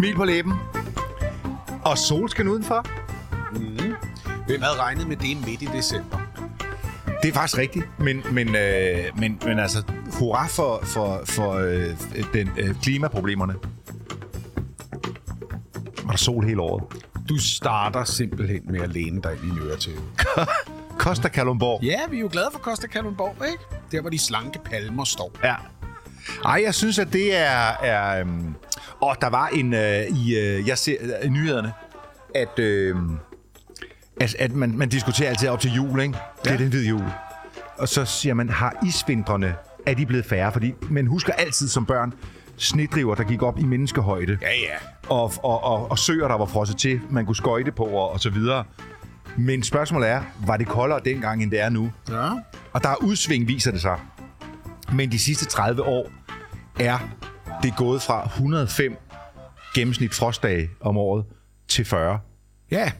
Smil på læben. Og solskin udenfor. Hvem havde regnet med det midt i december? Det er faktisk rigtigt, men altså, hurra for klimaproblemerne. Var der sol hele året? Du starter simpelthen med at læne dig ind i øretævet. Costa Kalundborg. Ja, vi er jo glade for Costa Kalundborg, ikke? Der, hvor de slanke palmer står. Ja. Ej, jeg synes, at det er der var en jeg ser i nyhederne, at man diskuterer altid op til jul, ikke? Det er den hvide jul. Og så siger man, har isvintrene, er de blevet færre? Fordi man husker altid som børn snedriver, der gik op i menneskehøjde. Ja. Og søer, der var frosset til, man kunne skøjte på og så videre. Men spørgsmålet er, var det koldere dengang, end det er nu? Ja. Og der er udsving, viser det sig. Men de sidste 30 år er det gået fra 105 gennemsnit frostdage om året til 40. Ja.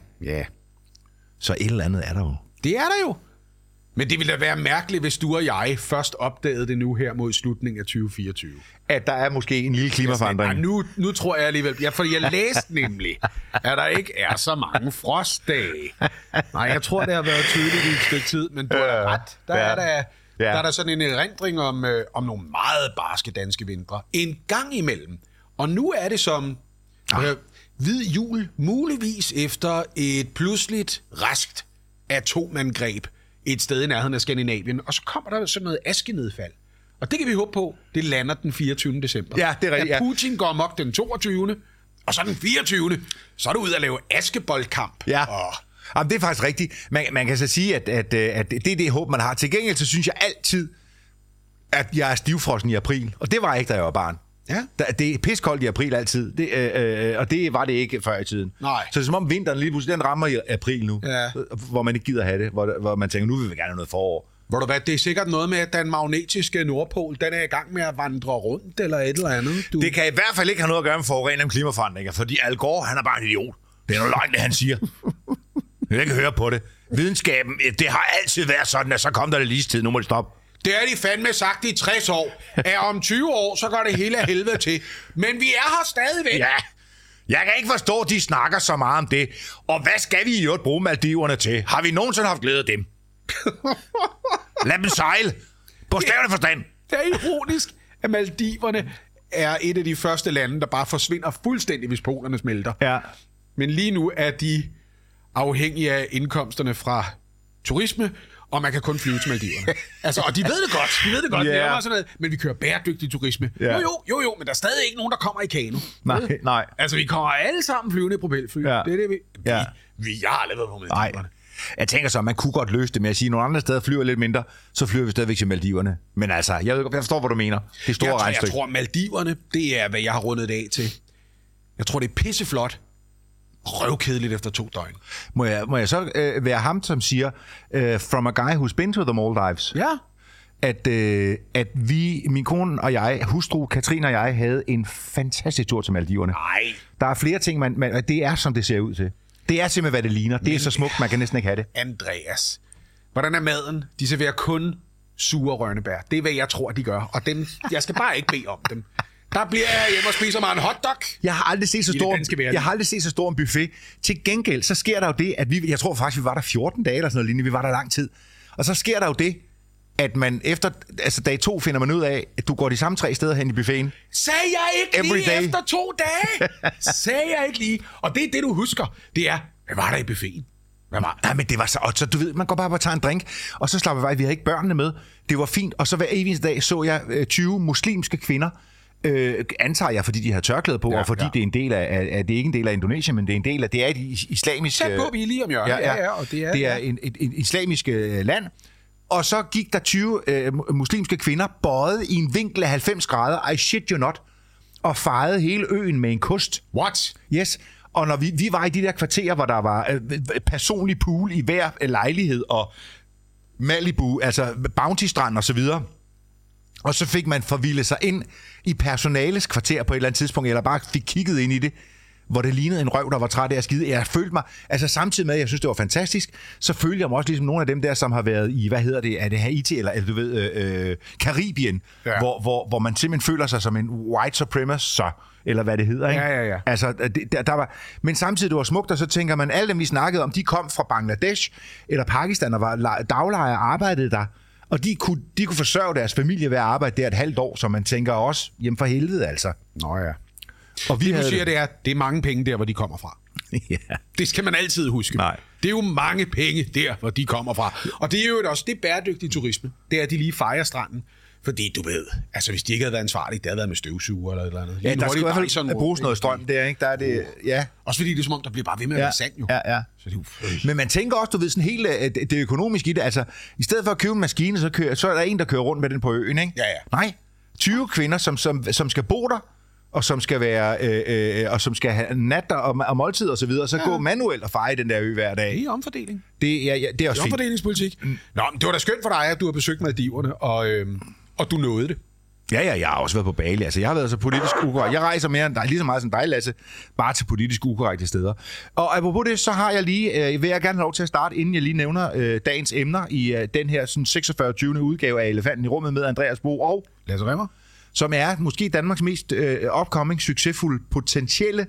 Så et eller andet er der jo. Det er der jo. Men det ville da være mærkeligt, hvis du og jeg først opdagede det nu her mod slutningen af 2024. At der er måske en lille klimaforandring. Nu tror jeg alligevel... Ja, for jeg læste nemlig, at der ikke er så mange frostdage. Nej, jeg tror, det har været tydeligt i et stykke tid, men du har ret. Der er der sådan en erindring om nogle meget barske danske vintre. En gang imellem. Og nu er det som hvid jul, muligvis efter et pludseligt raskt atomangreb et sted i nærheden af Skandinavien, og så kommer der sådan noget askenedfald. Og det kan vi håbe på, det lander den 24. december. Ja, det er rigtigt. At Putin går amok den 22. Og så den 24. Så er du ude at lave askeboldkamp. Ja. Jamen, det er faktisk rigtigt. Man kan så sige, at det er det håb, man har. Til gengæld, så synes jeg altid, at jeg er stivfrossen i april. Og det var jeg ikke, da jeg var barn. Ja. Det er piskoldt i april altid, og det var det ikke før i tiden. Nej. Så det er som om vinteren lige pludselig, den rammer i april nu, hvor man ikke gider have det, hvor man tænker, nu vil vi gerne have noget forår. Ved du hvad, det er sikkert noget med, at den magnetiske nordpol, den er i gang med at vandre rundt, eller et eller andet. Det kan i hvert fald ikke have noget at gøre med forurening og klimaforandringer, fordi Al Gore, han er bare en idiot. Det er noget løgn, det han siger. Jeg kan høre på det. Videnskaben, det har altid været sådan, at så kom der det lige tid, nu må det stoppe. Det har de fandme sagt i 60 år. At om 20 år, så går det hele af helvede til. Men vi er her stadigvæk. Ja, jeg kan ikke forstå, at de snakker så meget om det. Og hvad skal vi i øvrigt bruge Maldiverne til? Har vi nogensinde haft glæde af dem? Lad dem sejle. Bogstaveligt forstand. Det er ironisk, at Maldiverne er et af de første lande, der bare forsvinder fuldstændig, hvis polerne smelter. Ja. Men lige nu er de afhængige af indkomsterne fra turisme, og man kan kun flyve til Maldiverne. Altså, og de ved det godt. Yeah. Det er bare sådan noget, men vi kører bæredygtig turisme. Yeah. Jo, men der er stadig ikke nogen, der kommer i kano. Nej. Altså, vi kommer alle sammen flyvende i propelfly. Ja. Det er det, vi... Ja. Vi har aldrig været på Maldiverne. Nej. Jeg tænker så, at man kunne godt løse det med at sige, at nogle andre steder flyver lidt mindre, så flyver vi stadigvæk til Maldiverne. Men altså, jeg forstår, hvad du mener. Det er store regnstykke. Jeg tror, Maldiverne, det er, hvad jeg har rundet det af til. Jeg tror, det er pisseflot. Røvkedeligt efter 2 døgn. Må jeg så være ham, som siger, from a guy who's been to the Maldives, ja. At vi, min kone og jeg, hustru Katrine og jeg, havde en fantastisk tur til Maldiverne. Nej. Der er flere ting, det er, som det ser ud til. Det er simpelthen, hvad det ligner. Det er så smukt, man kan næsten ikke have det. Andreas, hvordan er maden? De serverer kun sure rønnebær. Det er, hvad jeg tror, de gør. Og jeg skal bare ikke bede om dem. Der bliver jeg hjemme og spiser mig en hotdog. Jeg har aldrig set så stor en buffet. Til gengæld, så sker der jo det, at jeg tror faktisk, vi var der 14 dage eller sådan noget lignende. Vi var der lang tid. Og så sker der jo det, at man efter dag 2 finder man ud af, at du går de samme 3 steder hen i buffeten. Sagde jeg ikke lige efter 2 dage? Sagde jeg ikke lige? Og det er det, du husker. Det er, hvad var der i buffeten? Nej, men det var så du ved, man går bare og tager en drink, og så slapper vi havde ikke børnene med. Det var fint, og så hver eneste dag så jeg 20 muslimske kvinder, antager jeg, fordi de har tørklæde på, og fordi det er en del af, det er ikke en del af Indonesien, men det er en del af, det er et islamisk... Sæt på, vi er lige om hjørnet. Ja, og det er et islamisk land, og så gik der 20 muslimske kvinder bøjet i en vinkel af 90 grader, I shit you not, og fejede hele øen med en kost. What? Yes. Og når vi var i de der kvarterer, hvor der var personlig pool i hver lejlighed, og Malibu, altså Bounty-strand og så videre, og så fik man forvildet sig ind i personales kvarter på et eller andet tidspunkt, eller bare fik kigget ind i det, hvor det lignede en røv, der var træt af at skide. Jeg følte mig, altså samtidig med, at jeg synes, det var fantastisk, så følte jeg mig også ligesom nogle af dem der, som har været i, er det Haiti, eller du ved, Karibien, hvor man simpelthen føler sig som en white supremacist, eller hvad det hedder, ikke? Ja. Altså, der var, men samtidig det var smukt, og så tænker man, alle dem vi snakkede om, de kom fra Bangladesh eller Pakistan, og var daglejere og arbejdede der, og de kunne forsørge deres familie ved at arbejde der et halvt år, så man tænker også, jamen for helvede altså. Nå ja. Og det du siger, det er mange penge der, hvor de kommer fra. Ja. Det skal man altid huske. Nej. Det er jo mange penge der, hvor de kommer fra. Og det er jo også det bæredygtige turisme. Det er, at de lige fejrer stranden. Fordi du ved, altså hvis de ikke havde været ansvarlige, det havde været med støvsuger eller et eller andet. Ja, der skal i hvert fald bruges noget strøm der, ikke? Der er det, ja. Også fordi det er som om, der bliver bare ved med at være sand jo. Ja. Så det men man tænker også, du ved, sådan helt det økonomiske i det. Altså, i stedet for at købe en maskine, så er der en, der kører rundt med den på øen, ikke? Ja. Nej, 20 kvinder, som skal bo der, og som skal være og som skal have nat og måltid og så videre, så gå manuelt og feje den der ø hver dag. Det er omfordeling. Det er også fint. Omfordelingspolitik. Nå, men det var da skønt for dig, at du har besøgt Maldiverne, og du nåede det. Ja, jeg har også været på Bali. Altså, jeg har været så politisk ukorrekt. Jeg rejser mere end dig, lige så meget som dig, Lasse, bare til politisk ukorrekte steder. Og apropos det, så har jeg lige, vil jeg gerne have lov til at starte, inden jeg lige nævner dagens emner i den her sådan 46. 20. udgave af Elefanten i rummet med Andreas Bo og Lasse Rimmer, som er måske Danmarks mest upcoming, succesfulde, potentielle,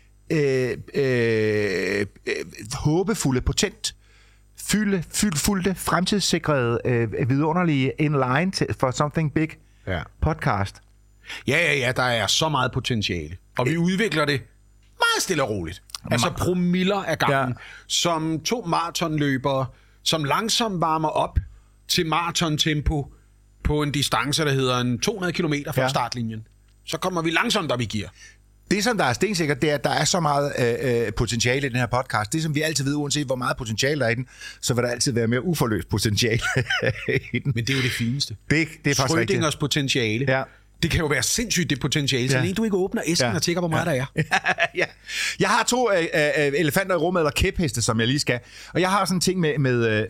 håbefulde, fyldte, fremtidssikrede, vidunderlige inline for Something Big podcast. Ja, der er så meget potentiale. Og vi udvikler det meget stille og roligt. Altså promiller af gangen, som 2 maratonløbere, som langsomt varmer op til maratontempo på en distance, der hedder en 200 km fra startlinjen. Så kommer vi langsomt op i gear. Det, som der er stensikkert, det er, at der er så meget potentiale i den her podcast. Det, som vi altid ved, uanset hvor meget potentiale der er i den, så vil der altid være mere uforløst potentiale i den. Men det er jo det fineste. Det er faktisk rigtigt. Schrödingers potentiale. Ja. Det kan jo være sindssygt, det potentiale. Så længe du ikke åbner æsken og tjekker, hvor meget der er. Ja. Jeg har 2 elefanter i rummet, eller kæpheste, som jeg lige skal. Og jeg har sådan en ting med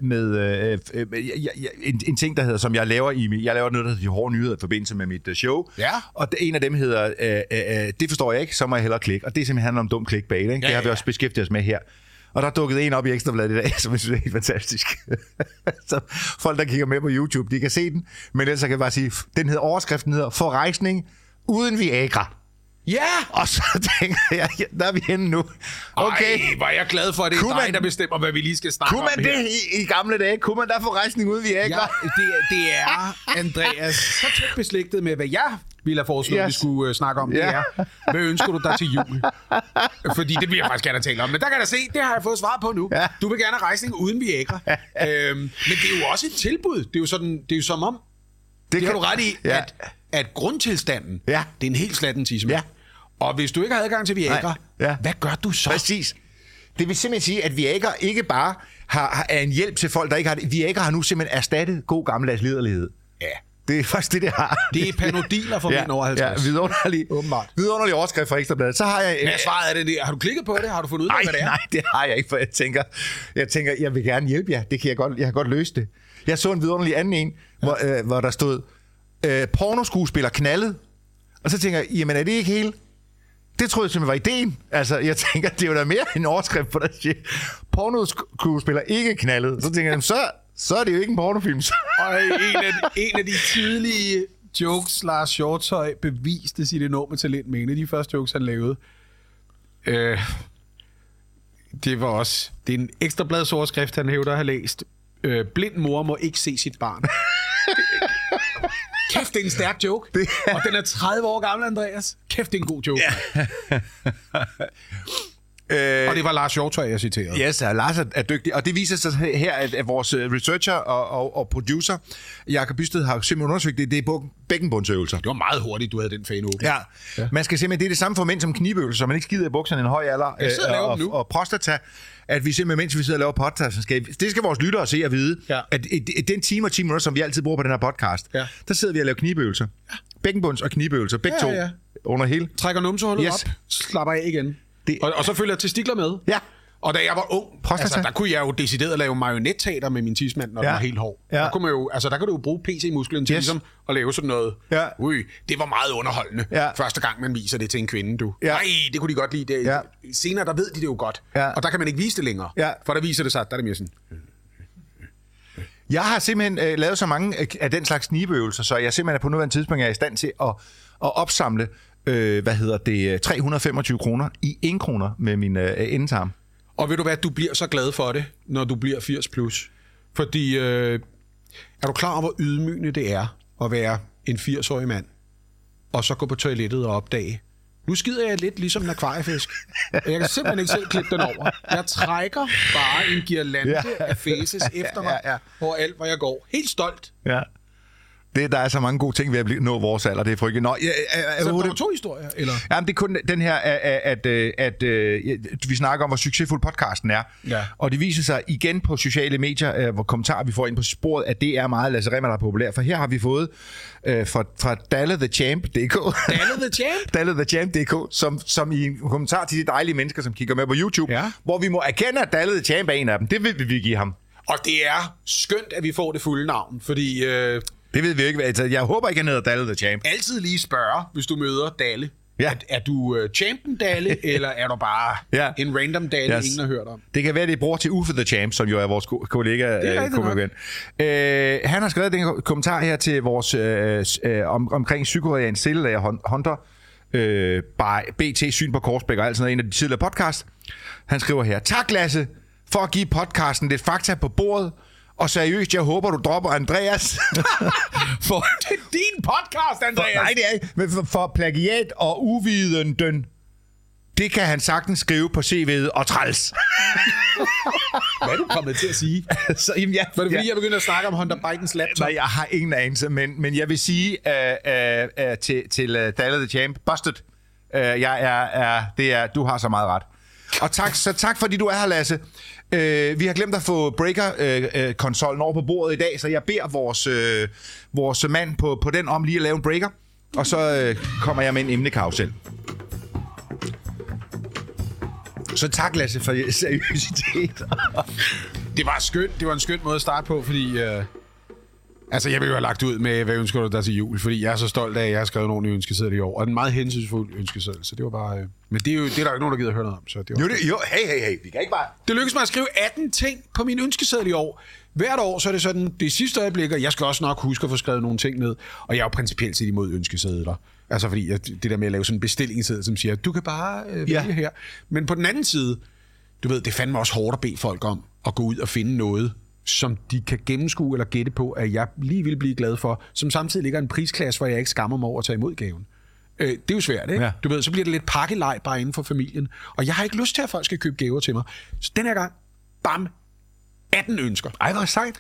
en ting, der hedder, som jeg laver jeg laver noget, der hedder de hårde nyheder i forbindelse med mit show. Ja. Og en af dem hedder, det forstår jeg ikke, så må jeg hellere klikke. Og det simpelthen handler om dum clickbait, ikke? Det har vi også beskæftiget os med her. Og der er dukket en op i Ekstrabladet i dag, som jeg synes er helt fantastisk. Så folk, der kigger med på YouTube, de kan se den. Men ellers kan jeg bare sige, overskriften hedder Forrejsning uden Viagra. Ja! Og så tænker jeg, der er vi henne nu. Okay. Ej, hvor er jeg glad for, at det er dig, der bestemmer, hvad vi lige skal snakke om her. Kunne man det i gamle dage? Kunne man der få rejsning uden Viagra? Ja, det er, Andreas, så tæt beslægtet med, hvad jeg ville have foreslået, vi skulle snakke om. Det er, hvad ønsker du dig til jul? Fordi det vil jeg faktisk gerne tale om. Men der kan jeg se, det har jeg fået svar på nu. Ja. Du vil gerne have rejsning uden Viagra. Men det er jo også et tilbud. Det er jo, sådan, det er jo som om, det har du ret i, at grundtilstanden, det er en helt slatten tissemand. Ja. Og hvis du ikke har adgang til Viagra, hvad gør du så? Præcis. Det vil simpelthen sige, at Viagra ikke bare er en hjælp til folk, der ikke har det. Viagra har nu simpelthen erstattet god gammeldags liderlighed. Ja. Det er faktisk det har. Det er panodiler for mænd over 50. Ja, vidunderlig overskrift fra Ekstrabladet. Så har jeg... Men svaret er det der. Har du klikket på det? Har du fundet ud af, hvad det er? Nej, det har jeg ikke, for jeg tænker, jeg vil gerne hjælpe jer. Det kan jeg kan godt løse det. Jeg så en vidunderlig anden en, hvor der stod, pornoskuespiller knaldet. Og så tænker jeg, jamen er det ikke helt... Det troede jeg simpelthen var ideen. Altså, jeg tænker, det er jo da mere en overskrift på det. Pornoskuespiller ikke knaldet. Så tænker jeg, så er det jo ikke en pornofilm. Og en af de tidlige jokes, Lars Hjortøj beviste sit enorme talent med. En af de første jokes, han lavede. Det var også... Det er en Ekstrabladets overskrift, han hævder at have læst. Blind mor må ikke se sit barn. Kæft, det er en stærk joke. Og den er 30 år gammel, Andreas. Kæft, det er en god joke. Og det var Lars Hjortøj, jeg citerede. Ja, yes, Lars er dygtig. Og det viser sig her, at vores researcher og producer, Jakob Bysted, har simpelthen undersøgt det. Det er bækkenbundsøvelser. Det var meget hurtigt, du havde den fan åben. Ja. Man skal simpelthen, det er det samme for mænd som knibøvelser, så man ikke skider i bukserne en høj alder. Og prostata, at vi simpelthen, mens vi sidder og laver podcast, det skal vores lyttere se og vide, at den time og 10 minutter, som vi altid bruger på den her podcast, der sidder vi og laver knibøvelser. Bækkenbunds- og knibøvelser, begge to under hele. Trækker numsehullet op, slapper af igen. Og så følger testikler med. Ja. Og da jeg var ung, der kunne jeg jo decideret lave marionetteater med min tidsmand, når den var helt hård. Der kunne man jo, der kan du jo bruge PC-musklen til ligesom at lave sådan noget. Ja. Det var meget underholdende. Første gang, man viser det til en kvinde, du. Nej, det kunne de godt lide. Det. Senere, der ved de det jo godt. Og der kan man ikke vise det længere. For der viser det sig, der er det mere sådan... Jeg har simpelthen lavet så mange af den slags knibeøvelser, så jeg simpelthen på nuværende tidspunkt er i stand til at opsamle 325 kroner i 1 kroner med min endetarm. Og ved du hvad, du bliver så glad for det, når du bliver 80 plus. Fordi er du klar over, hvor ydmygende det er at være en 80-årig mand, og så gå på toilettet og opdage, nu skider jeg lidt ligesom en akvariefisk. Jeg kan simpelthen ikke selv klippe den over. Jeg trækker bare en girlande af faces efter mig over alt, hvor jeg går. Helt stolt. Ja. Der er så mange gode ting ved at nå vores alder. Det er frygteligt. Så der var 2 historier? Eller? Jamen, det er kun den her, at vi snakker om, hvor succesfuld podcasten er. Ja. Og det viser sig igen på sociale medier, hvor kommentarer vi får ind på sporet, at det er meget Lasse Rimmer, der er populær. For her har vi fået fra DalleTheChamp.dk DalleTheChamp.dk som i en kommentar til de dejlige mennesker, som kigger med på YouTube, hvor vi må erkende, at Dalle the Champ er en af dem. Det vil vi give ham. Og det er skønt, at vi får det fulde navn, fordi... Det ved vi ikke. Altså, jeg håber ikke, han hedder Dalle the Champ. Altid lige spørge, hvis du møder Dalle. Ja. Er du champion Dalle, eller er du bare en random Dalle, ingen har hørt om? Det kan være, det er bror til Uffe the Champ, som jo er vores kollega. Han har skrevet den kommentar her til vores omkring psykoreansk cellelæger Hunter, BT Syn på Korsbæk og alt sådan noget, en af de tidligere podcast. Han skriver her: Tak Lasse, for at give podcasten lidt fakta på bordet. Og seriøst, jeg håber, du dropper Andreas. For det er din podcast, Andreas. Nej, det er ikke. Men for plagiat og uvidenden, det kan han sagtens skrive på CV'et og træls. Hvad er du kommet til at sige? Så, jamen, var det fordi, jeg begyndte at snakke om Hunter Bidens laptop? Nej, jeg har ingen anelse, men jeg vil sige til Dalle the Champ, busted. Du har så meget ret. Og tak fordi du er her, Lasse. Vi har glemt at få breaker-konsollen over på bordet i dag, så jeg beder vores mand på den om lige at lave en breaker, og så kommer jeg med en emnekarusel. Så tak, Lasse, for seriøsitet. Det var skønt. Det var en skøn måde at starte på, fordi... Altså, jeg vil jo have lagt ud med, hvad ønsker du der til jul? Fordi jeg er så stolt af, at jeg har skrevet nogle ønskesedler i år. Og en meget hensynsfuld ønskeseddel, så det var bare... Men det er der jo ikke nogen, der gider at høre noget om. Så det var hey, vi kan ikke bare... Det lykkedes mig at skrive 18 ting på min ønskeseddel i år. Hvert år, så er det sådan, det sidste øjeblik, og jeg skal også nok huske at få skrevet nogle ting ned. Og jeg er jo principielt set imod ønskesedler. Altså, fordi det der med at lave sådan en bestillingsseddel, som siger, du kan bare vælge her. Men på den anden side, du ved, det fandme også hårdt at bede folk om at gå ud og finde noget, som de kan gennemskue eller gætte på, at jeg lige vil blive glad for, som samtidig ligger en prisklasse, hvor jeg ikke skammer mig over at tage imod gaven. Det er jo svært, ikke? Ja. Du ved, så bliver det lidt pakkelej bare inden for familien. Og jeg har ikke lyst til, at folk skal købe gaver til mig. Så den her gang, bam, 18 ønsker. Ej, hvor sejt.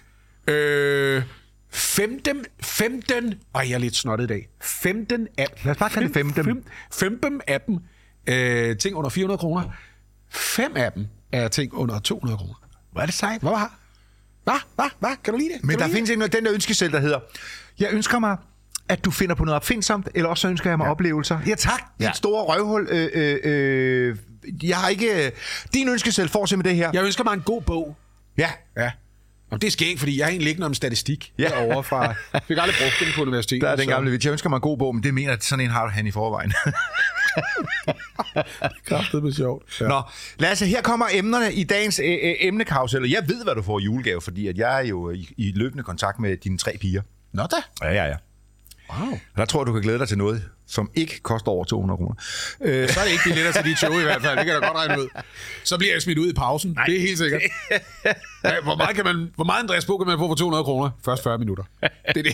15, jeg er lidt snottet i dag. 15 af dem. Lad os bare kalde det 15 af dem ting under 400 kroner. 5 af dem er ting under 200 kroner. Hvor er det sejt. Hvad? Kan du lide det? Men der findes ikke noget, den der ønskeseddel, der hedder, jeg ønsker mig, at du finder på noget opfindsomt, eller også så ønsker jeg mig oplevelser. Ja, tak. Dit store røvhul. Jeg har ikke... Din ønskeseddel får simpelthen det her. Jeg ønsker mig en god bog. Ja. Og det sker ikke, fordi jeg har egentlig liggende om statistik derovre fra... Jeg fik aldrig brugt den på universitetet. Der er den gamle vits. Jeg ønsker mig en god bog, men det mener, at sådan en har han i forvejen. Kraftigt med sjovt. Ja. Nå, Lasse, her kommer emnerne i dagens emnekarusel. Jeg ved, hvad du får i julegave, fordi at jeg er jo i løbende kontakt med dine 3 piger. Nå da. Ja. Wow. Der tror jeg, du kan glæde dig til noget, som ikke koster over 200 kroner. Så er det ikke billetter til dit show i hvert fald. Det kan jeg da godt regne ud. Så bliver jeg smidt ud i pausen. Nej. Det er helt sikkert. Hvor meget Andreas Bo kan man få for 200 kroner? Først 40 minutter. Det er det.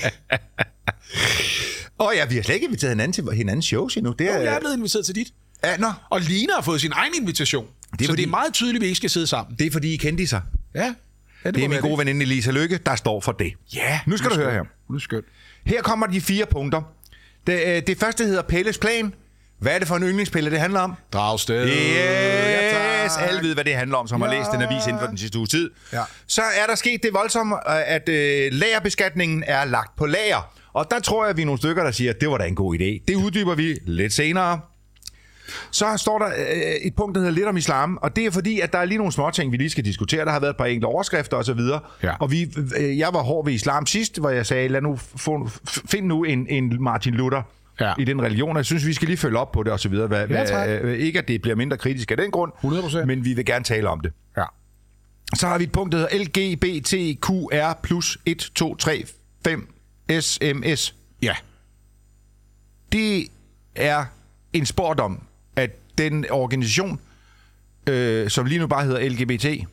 Vi har slet ikke inviteret hinanden til hinandens shows endnu. Jeg er blevet inviteret til dit. Ja, nå. Og Lina har fået sin egen invitation. Det er meget tydeligt, at vi ikke skal sidde sammen. Det er fordi, I kendte sig. Ja. Det er min gode veninde Lisa Lykke, der står for det. Ja. Nu skal du høre her. Nu er skønt. Her kommer de 4 punkter. Det første hedder Pelles plan. Hvad er det for en yndlingspille, det handler om? Dragsted. Yes, alle ved, hvad det handler om, som har læst den avis inden for den sidste uge tid. Ja. Så er der sket det voldsomme, at lagerbeskatningen er lagt på lager. Og der tror jeg, vi er nogle stykker, der siger, at det var da en god idé. Det uddyber vi lidt senere. Så står der et punkt, der hedder lidt om islam, og det er fordi, at der er lige nogle småting, vi lige skal diskutere. Der har været et par enkelte overskrifter osv. Ja. Og jeg var hård ved islam sidst, hvor jeg sagde, find nu en Martin Luther i den religion. Jeg synes, vi skal lige følge op på det osv. Ikke, at det bliver mindre kritisk af den grund, 100%. Men vi vil gerne tale om det. Ja. Så har vi et punkt, der hedder LGBTQR plus 1, 2, 3, 5 SMS. Ja. Det er en spådom, at den organisation, som lige nu bare hedder LGBT... Hedder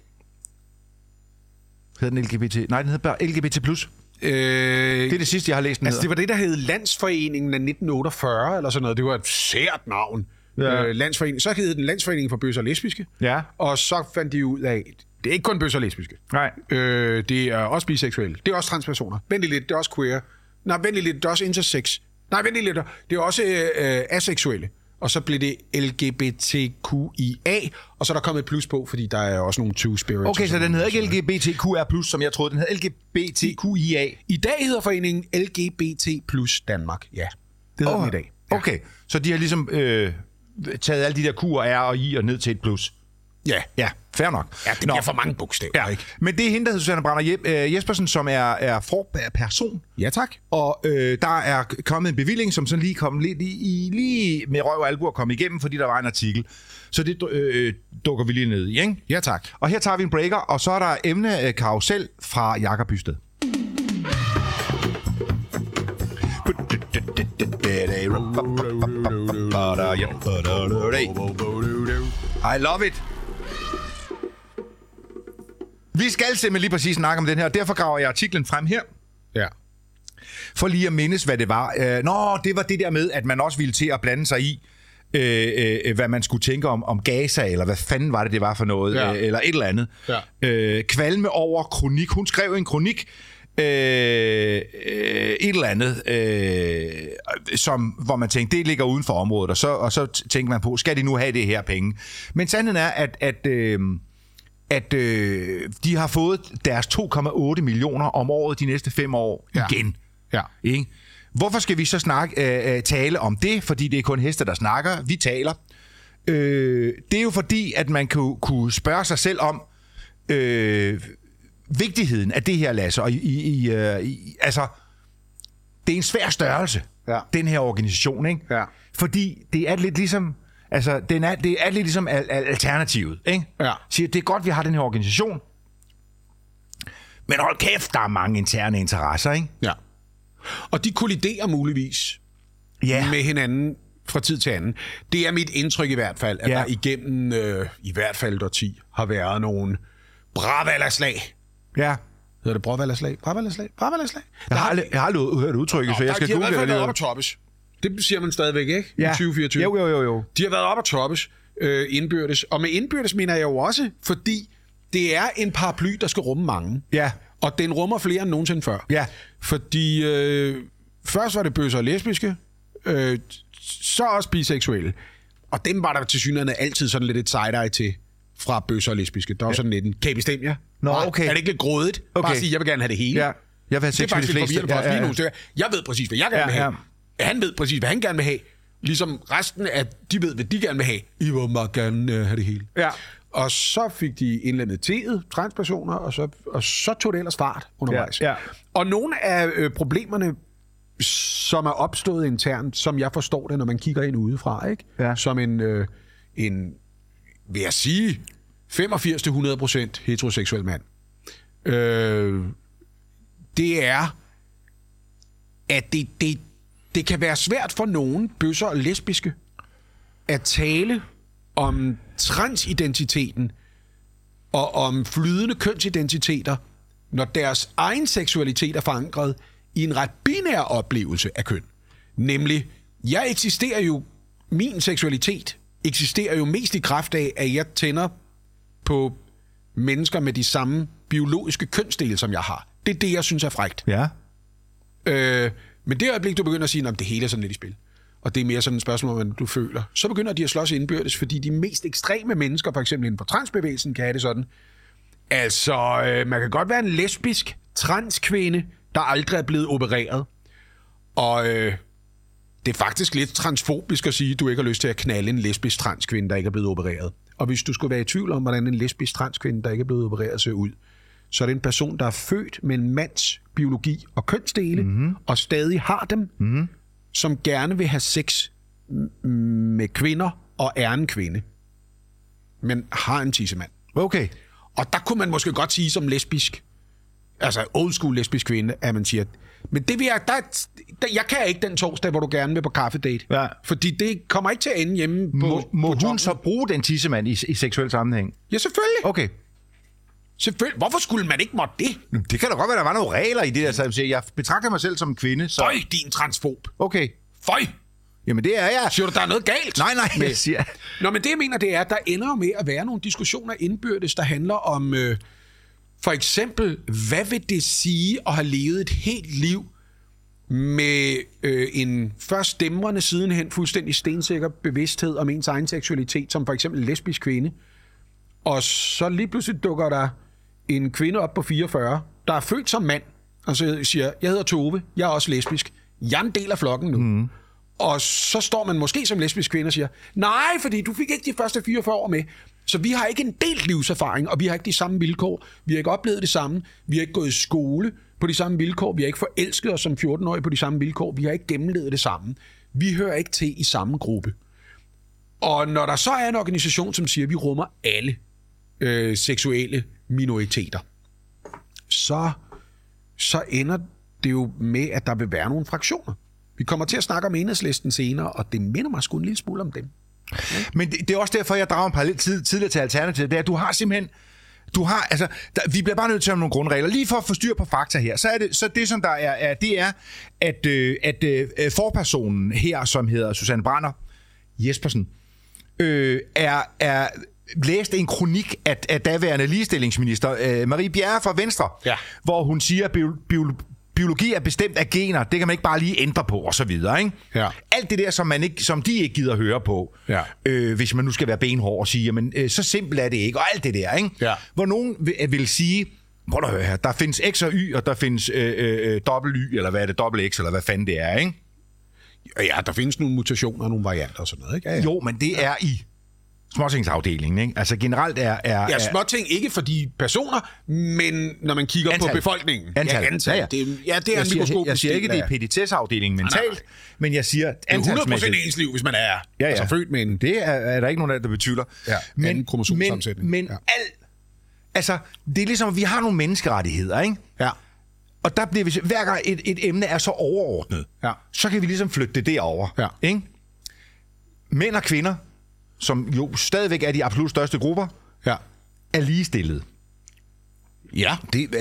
den LGBT? Nej, den hedder bare LGBT+. Det er det sidste, jeg har læst den det var det, der hed Landsforeningen af 1948, eller sådan noget. Det var et sært navn. Ja. Landsforening. Så hed den Landsforeningen for bøsser og lesbiske. Ja. Og så fandt de ud af, det er ikke kun bøsser og lesbiske. Nej. Det er også biseksuelle. Det er også transpersoner. Vent lidt, det er også queer. Nej, vent lidt, det er også intersex. Nej, vent lidt, det er også aseksuelle. Og så blev det LGBTQIA, og så er der kommet et plus på, fordi der er også nogle two-spirits. Okay, så den hedder ikke LGBTQR+, som jeg troede. Den hedder LGBTQIA. I dag hedder foreningen LGBT plus Danmark. Ja, det hedder den i dag. Ja. Okay, så de har ligesom taget alle de der Q og R og I og ned til et plus. Ja, fair nok. Ja, det bliver for mange bogstaver, ikke? Men det er hende, der hedder Susanne Brander Jespersen, som er forperson. Ja, tak. Og der er kommet en bevilling, som sådan lige kom lige med røv og albuer kom igennem, fordi der var en artikel. Så det dukker vi lige ned i, ikke? Ja, tak. Og her tager vi en breaker, og så er der emne karusel fra Jakob Bysted. I love it. Vi skal simpelthen lige præcis snakke om den her, og derfor graver jeg artiklen frem her. Ja. For lige at mindes, hvad det var. Det var det der med, at man også ville til at blande sig i, hvad man skulle tænke om Gaza, eller hvad fanden var det var for noget, eller et eller andet. Ja. Kvalme over kronik. Hun skrev en kronik, et eller andet, hvor man tænkte, det ligger uden for området, og så tænkte man på, skal de nu have det her penge? Men sandheden er, at de har fået deres 2,8 millioner om året de næste 5 år igen. Ja. Ikke? Hvorfor skal vi så tale om det? Fordi det er kun heste, der snakker. Vi taler. Det er jo fordi, at man kunne spørge sig selv om vigtigheden af det her, Lasse. Og altså, det er en svær størrelse, den her organisation, ikke? Ja. Fordi det er lidt ligesom... Altså, det er lidt ligesom alternativet, ikke? Ja. Så det er godt, vi har den her organisation, men hold kæft, der er mange interne interesser, ikke? Ja. Og de kolliderer muligvis med hinanden fra tid til anden. Det er mit indtryk i hvert fald, at der igennem i hvert fald årti har været nogle bravallerslag. Ja. Hedder det bravallerslag? Jeg har aldrig hørt udtrykket, så jeg skal google det. De har i hvert fald været op at toppes. Det siger man stadigvæk, ikke? I 2024. Jo. De har været op at toppes indbyrdes. Og med indbyrdes mener jeg jo også, fordi det er en paraply, der skal rumme mange. Ja. Og den rummer flere end nogensinde før. Ja. Fordi først var det bøsser og lesbiske, så også biseksuelle. Og dem var der tilsyneladende altid sådan lidt et side-eye til fra bøsser og lesbiske. Der var sådan lidt en, kan I bestemme jer? Nå, okay. Er det ikke lidt grådigt? Okay. Bare sige, jeg vil gerne have det hele. Ja. Jeg vil have sex med de fleste. Jeg ved præcis, hvad jeg gerne vil have. Han ved præcis, hvad han gerne vil have. Ligesom resten af, de ved, hvad de gerne vil have. I vil meget gerne have det hele. Ja. Og så fik de indlemmet teet, transpersoner, og så tog det ellers fart undervejs. Ja. Og nogle af problemerne, som er opstået internt, som jeg forstår det, når man kigger ind udefra, ikke? Ja. Som en, vil jeg sige, 85-100% heteroseksuel mand. Det er, at det kan være svært for nogen bøsser og lesbiske at tale om transidentiteten og om flydende kønsidentiteter, når deres egen seksualitet er forankret i en ret binær oplevelse af køn. Nemlig, min seksualitet eksisterer jo mest i kraft af, at jeg tænder på mennesker med de samme biologiske kønsdele, som jeg har. Det er det, jeg synes er frækt. Ja. Men det øjeblik, du begynder at sige, at det hele er sådan lidt i spil, og det er mere sådan et spørgsmål, hvad du føler, så begynder de at slås indbyrdes, fordi de mest ekstreme mennesker, for eksempel inden for transbevægelsen, kan have det sådan. Altså, man kan godt være en lesbisk transkvinde, der aldrig er blevet opereret, og Det er faktisk lidt transfobisk at sige, at du ikke har lyst til at knalde en lesbisk transkvinde, der ikke er blevet opereret. Og hvis du skulle være i tvivl om, hvordan en lesbisk transkvinde, der ikke er blevet opereret, ser ud, så er det en person, der er født med en mands biologi og kønsdele, og stadig har dem, som gerne vil have sex med kvinder og er en kvinde, men har en tissemand. Okay. Og der kunne man måske godt sige som lesbisk, altså old school lesbisk kvinde, at man siger, men det vil jeg kan ikke den torsdag, hvor du gerne vil på kaffedate. Ja. Fordi det kommer ikke til at ende hjemme på Må hun så bruge den tissemand i seksuel sammenhæng? Ja, selvfølgelig. Okay. Selvfølgelig. Hvorfor skulle man ikke måtte det? Det kan da godt være, der var nogle regler i det der, så jeg betragter mig selv som en kvinde. Så... Føj, din transfob. Okay. Føj. Jamen det er jeg. Siger du, der er noget galt? Nej, jeg siger... Nå, men det jeg mener, det er, at der ender jo med at være nogle diskussioner indbyrdes, der handler om, for eksempel, hvad vil det sige at have levet et helt liv med en først stemrende sidenhen fuldstændig stensikker bevidsthed om ens egen seksualitet, som for eksempel lesbisk kvinde, og så lige pludselig dukker der en kvinde op på 44, der er født som mand, og så siger, jeg hedder Tove, jeg er også lesbisk, jeg er en del af flokken nu. Og så står man måske som lesbisk kvinde og siger, nej, fordi du fik ikke de første 44 år med, så vi har ikke en del livserfaring, og vi har ikke de samme vilkår, vi har ikke oplevet det samme, vi har ikke gået i skole på de samme vilkår, vi har ikke forelsket os som 14-årige på de samme vilkår, vi har ikke gennemlevet det samme. Vi hører ikke til i samme gruppe. Og når der så er en organisation, som siger, at vi rummer alle seksuelle minoriteter, så ender det jo med, at der vil være nogle fraktioner. Vi kommer til at snakke om Enhedslisten senere, og det minder mig sgu en lille smule om dem. Ja. Men det er også derfor, jeg drager en parallel tidligere til Alternativet. Det er, at du har simpelthen... vi bliver bare nødt til at have nogle grundregler. Lige for at få styr på fakta her, så det som der er, det er, at forpersonen her, som hedder Susanne Brander Jespersen, er læste en kronik af daværende ligestillingsminister Marie Bjerre fra Venstre, hvor hun siger, at biologi er bestemt af gener, det kan man ikke bare lige ændre på, og så videre, ikke? Ja. Alt det der, som de ikke gider høre på, hvis man nu skal være benhård og sige, jamen, så simpelt er det ikke, og alt det der, ikke? Ja. Hvor nogen vil sige, prøv at høre her, der findes X og Y, og der findes dobbelt Y, eller hvad er det, dobbelt X, eller hvad fanden det er, ikke? Ja, der findes nogle mutationer og nogle varianter og sådan noget, ikke? Ja. Jo, men det er i småtingsafdelingen, ikke? Altså generelt er småting ikke for de personer, men når man kigger på befolkningen. Antal. Ja. Det er en mikroskopisk. Jeg siger ikke, det er PDTS-afdelingen mentalt, men jeg siger antalsmæssigt. Det er 100% ens liv, hvis man er altså født med en... Det er der ikke nogen af, der betyder. Ja, men kromosomsammensætning. Men altså, det er ligesom, at vi har nogle menneskerettigheder, ikke? Ja. Og der bliver vi, hver gang et emne er så overordnet, så kan vi ligesom flytte det derover, ikke? Mænd og kvinder, som jo stadigvæk er de absolut største grupper, er ligestillet. Ja.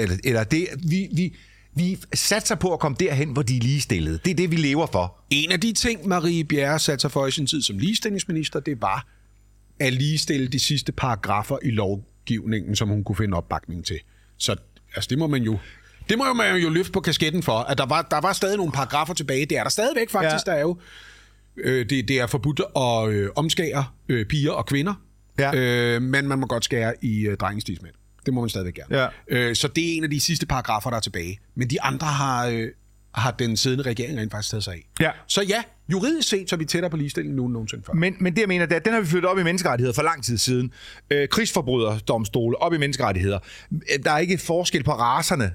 Vi satser på at komme derhen, hvor de er ligestillede. Det er det, vi lever for. En af de ting, Marie Bjerre satte sig for i sin tid som ligestillingsminister, det var at ligestille de sidste paragrafer i lovgivningen, som hun kunne finde opbakning til. Så altså, det må man jo løfte på kasketten for, at der var stadig nogle paragrafer tilbage. Det er der stadigvæk faktisk, der er jo. Det er forbudt at omskære piger og kvinder, men man må godt skære i drengestismænd. Det må man stadigvæk gerne. Ja. Så det er en af de sidste paragrafer, der er tilbage. Men de andre har den siddende regering rent faktisk taget sig af. Ja. Så ja, juridisk set, så er vi tættere på ligestilling nu end nogensinde før. Men det jeg mener, det er, den har vi flyttet op i menneskerettigheder for lang tid siden. Krigsforbryderdomstole op i menneskerettigheder. Der er ikke forskel på racerne.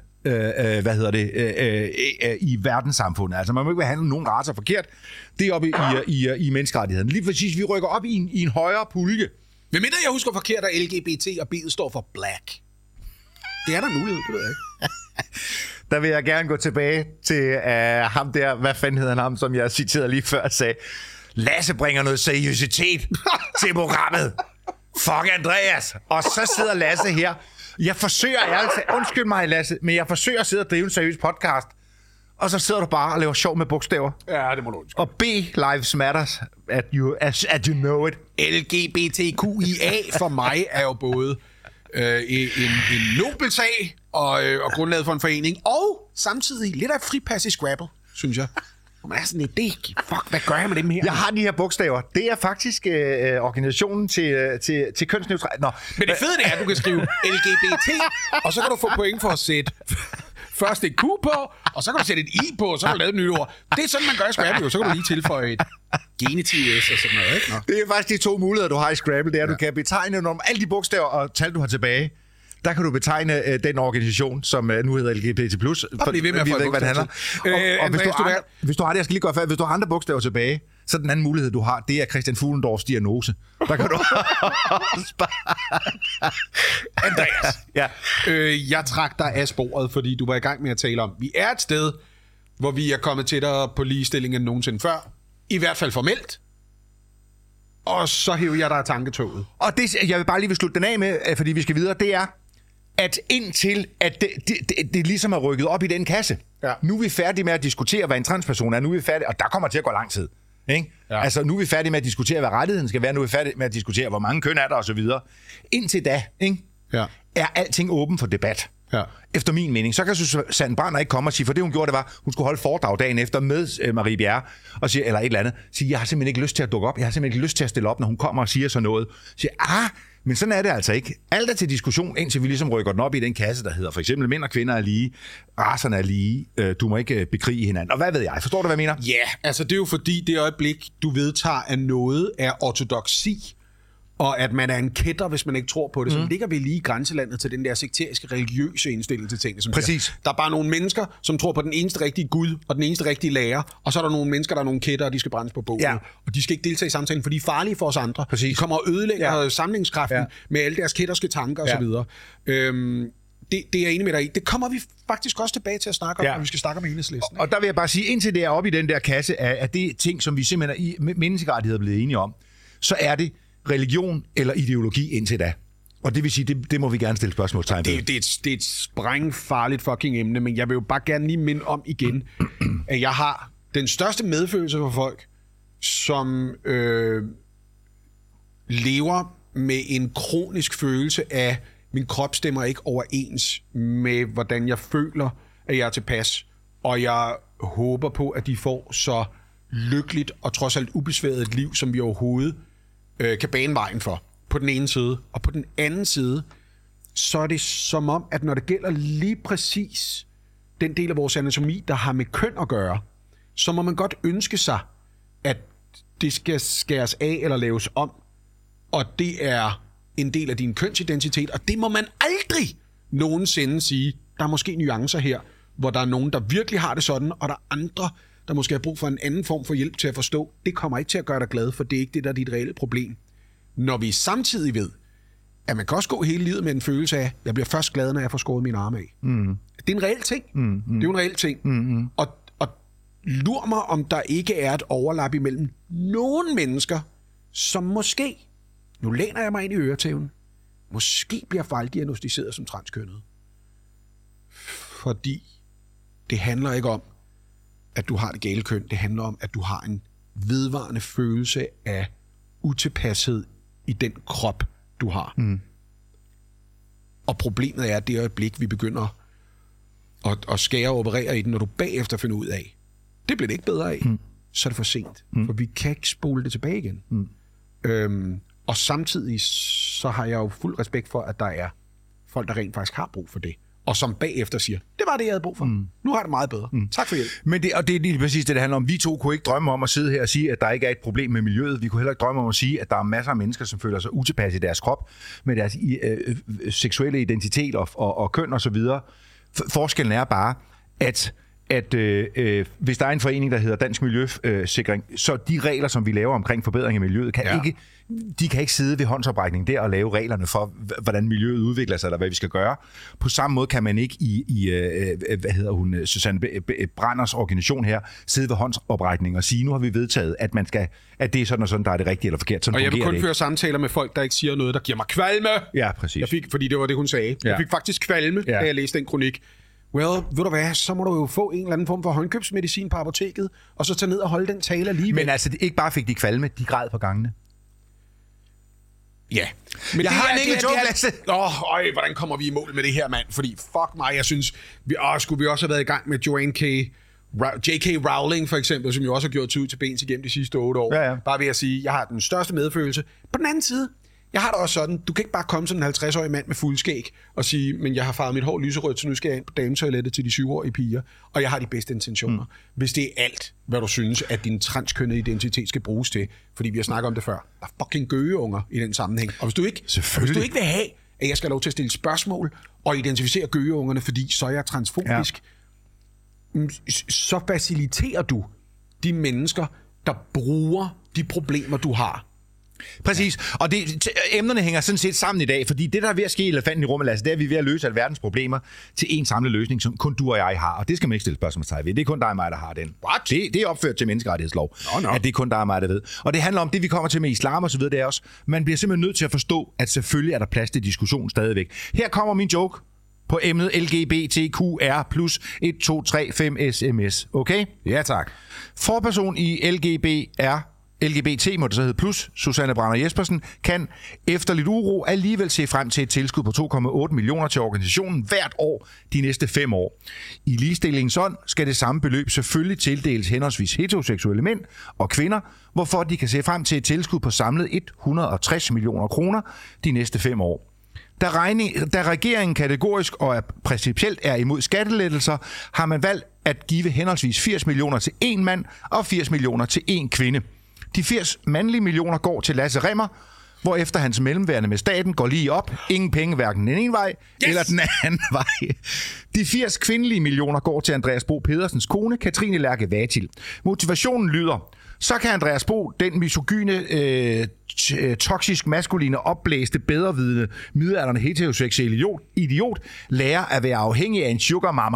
I verdenssamfundet. Altså, man må ikke behandle nogen racer forkert. Det er oppe i menneskerettigheden. Lige præcis, vi rykker op i en højere pulje. Hvad mindre jeg husker forkert, at LGBT og B'et står for black. Det er der mulighed, det ved jeg ikke. Der vil jeg gerne gå tilbage til ham der, hvad fanden hedder ham, som jeg citerede lige før, sagde, Lasse bringer noget seriøsitet til programmet. Fuck Andreas! Og så sidder Lasse her. Jeg forsøger undskyld mig, Lasse, men jeg forsøger at sidde og drive en seriøs podcast, og så sidder du bare og laver sjov med bogstaver. Ja, det må du undskylde. Og B lives matters, as you know it. LGBTQIA for mig er jo både en nobel sag og grundlaget for en forening, og samtidig lidt af fripas i Scrabble, synes jeg. Og man er sådan en idé. Fuck, hvad gør jeg med dem her? Jeg har de her bogstaver. Det er faktisk organisationen til kønsneutralt. Men det fede er, at du kan skrive LGBT, og så kan du få point for at sætte først et Q på, og så kan du sætte et I på, og så kan du lave et nyt ord. Det er sådan, man gør i Scrabble, så kan du lige tilføje et genitiv S og sådan noget. Ikke? Nå. Det er faktisk de 2 muligheder, du har i Scrabble. Det er, at du kan betegne alle de bogstaver og tal, du har tilbage. Der kan du betegne den organisation, som nu hedder LGBT+. Og blive ved med at få hvad det handler. Hvis du har det, jeg skal lige gå færdig. Hvis du har andre bogstaver tilbage, så den anden mulighed, du har, det er Christian Fuglendorfs diagnose. Der kan du... Andreas, ja. Jeg trak dig af sporet, fordi du var i gang med at tale om, vi er et sted, hvor vi er kommet tættere på ligestilling end nogensinde før. I hvert fald formelt. Og så hæver jeg dig af tanketoget. Og det, jeg vil bare lige slutte den af med, fordi vi skal videre, det er, at indtil at det ligesom er rykket op i den kasse. Ja. Nu er vi færdige med at diskutere, hvad en transperson er. Nu er vi færdige, og der kommer til at gå lang tid. Ikke? Ja. Altså, nu er vi færdige med at diskutere, hvad rettigheden skal være. Nu er vi færdige med at diskutere, hvor mange køn er der osv. Indtil da, ikke? Ja. Er alting åben for debat. Ja. Efter min mening. Så kan Susanne Brandner ikke komme og sige, for det hun gjorde, det var, hun skulle holde foredrag dagen efter med Marie Bjerre, og sige, eller et eller andet, sige, jeg har simpelthen ikke lyst til at dukke op, jeg har simpelthen ikke lyst til at stille op, når hun kommer og siger sådan noget. Siger, men sådan er det altså ikke. Alt er til diskussion, indtil vi ligesom rykker den op i den kasse, der hedder for eksempel, mænd og kvinder er lige, racerne er lige, du må ikke bekrige hinanden. Og hvad ved jeg? Forstår du, hvad jeg mener? Ja, altså det er jo fordi, det øjeblik, du vedtager, at noget er ortodoksi, og at man er en kætter, hvis man ikke tror på det, så ligger vi lige i grænselandet til den der sekteriske, religiøse indstilling til tingene. Som præcis. Der er bare nogle mennesker, som tror på den eneste rigtige Gud, og den eneste rigtige lærer, og så er der nogle mennesker, der er nogle kætter, og de skal brændes på bålet. Ja. Og de skal ikke deltage i samtalen, for de er farlige for os andre. Præcis. De kommer og ødelægger samlingskraften med alle deres kætterske tanker osv. Det er jeg enig med dig i. Det kommer vi faktisk også tilbage til at snakke om, når vi skal snakke om Enhedslisten. Og der vil jeg bare sige, indtil det er oppe i den der kasse, af det ting, som vi simpelthen i menneskerettigheder er blevet enige om, så er det religion eller ideologi indtil da. Og det vil sige, det må vi gerne stille spørgsmålstegn ved. Det er et sprængfarligt fucking emne, men jeg vil jo bare gerne lige minde om igen, at jeg har den største medfølelse for folk, som lever med en kronisk følelse af, min krop stemmer ikke overens med, hvordan jeg føler, at jeg er tilpas. Og jeg håber på, at de får så lykkeligt og trods alt ubesværet et liv, som vi overhovedet kan bane vejen for, på den ene side. Og på den anden side, så er det som om, at når det gælder lige præcis den del af vores anatomi, der har med køn at gøre, så må man godt ønske sig, at det skal skæres af eller laves om. Og det er en del af din kønsidentitet, og det må man aldrig nogensinde sige. Der er måske nuancer her, hvor der er nogen, der virkelig har det sådan, og der er andre, der måske har brug for en anden form for hjælp til at forstå. Det kommer ikke til at gøre dig glad, for det er ikke det, der er dit reelle problem. Når vi samtidig ved, at man kan også gå hele livet med en følelse af, jeg bliver først glad, når jeg får skåret mine arme af. Det er en reel ting. Det er jo en reel ting. Og lur mig, om der ikke er et overlap imellem nogle mennesker, som måske, nu læner jeg mig ind i øretæven, måske bliver fejldiagnosticeret som transkønnet. Fordi det handler ikke om, at du har det gale køn. Det handler om, at du har en vedvarende følelse af utilpashed i den krop, du har. Og problemet er, at det øjeblik, vi begynder at skære og operere i den, når du bagefter finder ud af, det bliver det ikke bedre af, så er det for sent. For vi kan ikke spole det tilbage igen. Og samtidig så har jeg jo fuld respekt for, at der er folk, der rent faktisk har brug for det. Og som bagefter siger, det var det, jeg havde brug for. Nu har jeg det meget bedre. Tak for hjælp. Men det er lige præcis det handler om. Vi to kunne ikke drømme om at sidde her og sige, at der ikke er et problem med miljøet. Vi kunne heller ikke drømme om at sige, at der er masser af mennesker, som føler sig utilpas i deres krop, med deres seksuelle identitet og køn og så videre. Forskellen er bare, at hvis der er en forening, der hedder Dansk Miljøsikring, så de regler, som vi laver omkring forbedring af miljøet, kan ikke sidde ved håndsoprækning der og lave reglerne for, hvordan miljøet udvikler sig, eller hvad vi skal gøre. På samme måde kan man ikke i Susanne Brandners organisation her, sidde ved håndsoprækning og sige, nu har vi vedtaget, at det er sådan og sådan, der er det rigtige eller forkert. Sådan og jeg vil kun føre samtaler med folk, der ikke siger noget, der giver mig kvalme. Ja, præcis. Fordi det var det, hun sagde. Jeg fik faktisk kvalme, da jeg læste den kronik. Well, ved du hvad, så må du jo få en eller anden form for håndkøbsmedicin på apoteket, og så tage ned og holde den tale alligevel. Men altså, ikke bare fik de kvalme, de græd på gangene. Ja. Men jeg har en enkelt joke, Lasse. Hvordan kommer vi i mål med det her, mand? Fordi fuck mig, jeg synes, skulle vi også have været i gang med J.K. Rowling for eksempel, som jo også har gjort ud til bens igennem de sidste 8 år. Ja. Bare ved at sige, jeg har den største medfølelse. På den anden side, Jeg har det også sådan, du kan ikke bare komme som en 50-årig mand med fuldskæg og sige, men jeg har farvet mit hår lyserødt, så nu skal jeg ind på dametoilettet til de 7-årige piger, og jeg har de bedste intentioner. Hvis det er alt, hvad du synes, at din transkønnede identitet skal bruges til, fordi vi har snakket om det før, der er fucking gøgeunger i den sammenhæng. Og hvis du ikke vil have, at jeg skal have lov til at stille spørgsmål og identificere gøgeungerne, fordi så er jeg transfobisk, så faciliterer du de mennesker, der bruger de problemer, du har. Præcis, og emnerne hænger sådan set sammen i dag, fordi det, der er ved at ske i elefanten i rummet, Lasse, det er, at vi er ved at løse alverdens problemer til en samlet løsning, som kun du og jeg har, og det skal man ikke stille spørgsmålstegn ved. Det er kun dig og mig, der har den. What? Det er opført til menneskerettighedslov, at det er kun dig og mig, der ved. Og det handler om det, vi kommer til med islam og så videre, det er også, man bliver simpelthen nødt til at forstå, at selvfølgelig er der plads til diskussion stadigvæk. Her kommer min joke på emnet LGBTQR plus 1, 2, 3, 5 SMS. Okay? Ja, tak. Forperson i LGBT må det så hedde plus, Susanne Brander Jespersen, kan efter lidt uro alligevel se frem til et tilskud på 2,8 millioner til organisationen hvert år de næste 5 år. I ligestillingens ånd skal det samme beløb selvfølgelig tildeles henholdsvis heteroseksuelle mænd og kvinder, hvorfor de kan se frem til et tilskud på samlet 160 millioner kroner de næste 5 år. Da regeringen kategorisk og principielt er imod skattelettelser, har man valgt at give henholdsvis 80 millioner til én mand og 80 millioner til én kvinde. De 80 mandlige millioner går til Lasse Rimmer, hvorefter hans mellemværende med staten går lige op. Ingen penge, hverken den ene vej eller den anden vej. De 80 kvindelige millioner går til Andreas Bo Pedersens kone, Katrine Lærke Vatil. Motivationen lyder: så kan Andreas Bo, den misogyne, toksisk maskuline, opblæste, bedrevidende, midaldrende heteroseksuelle idiot, lære at være afhængig af en sugar mama.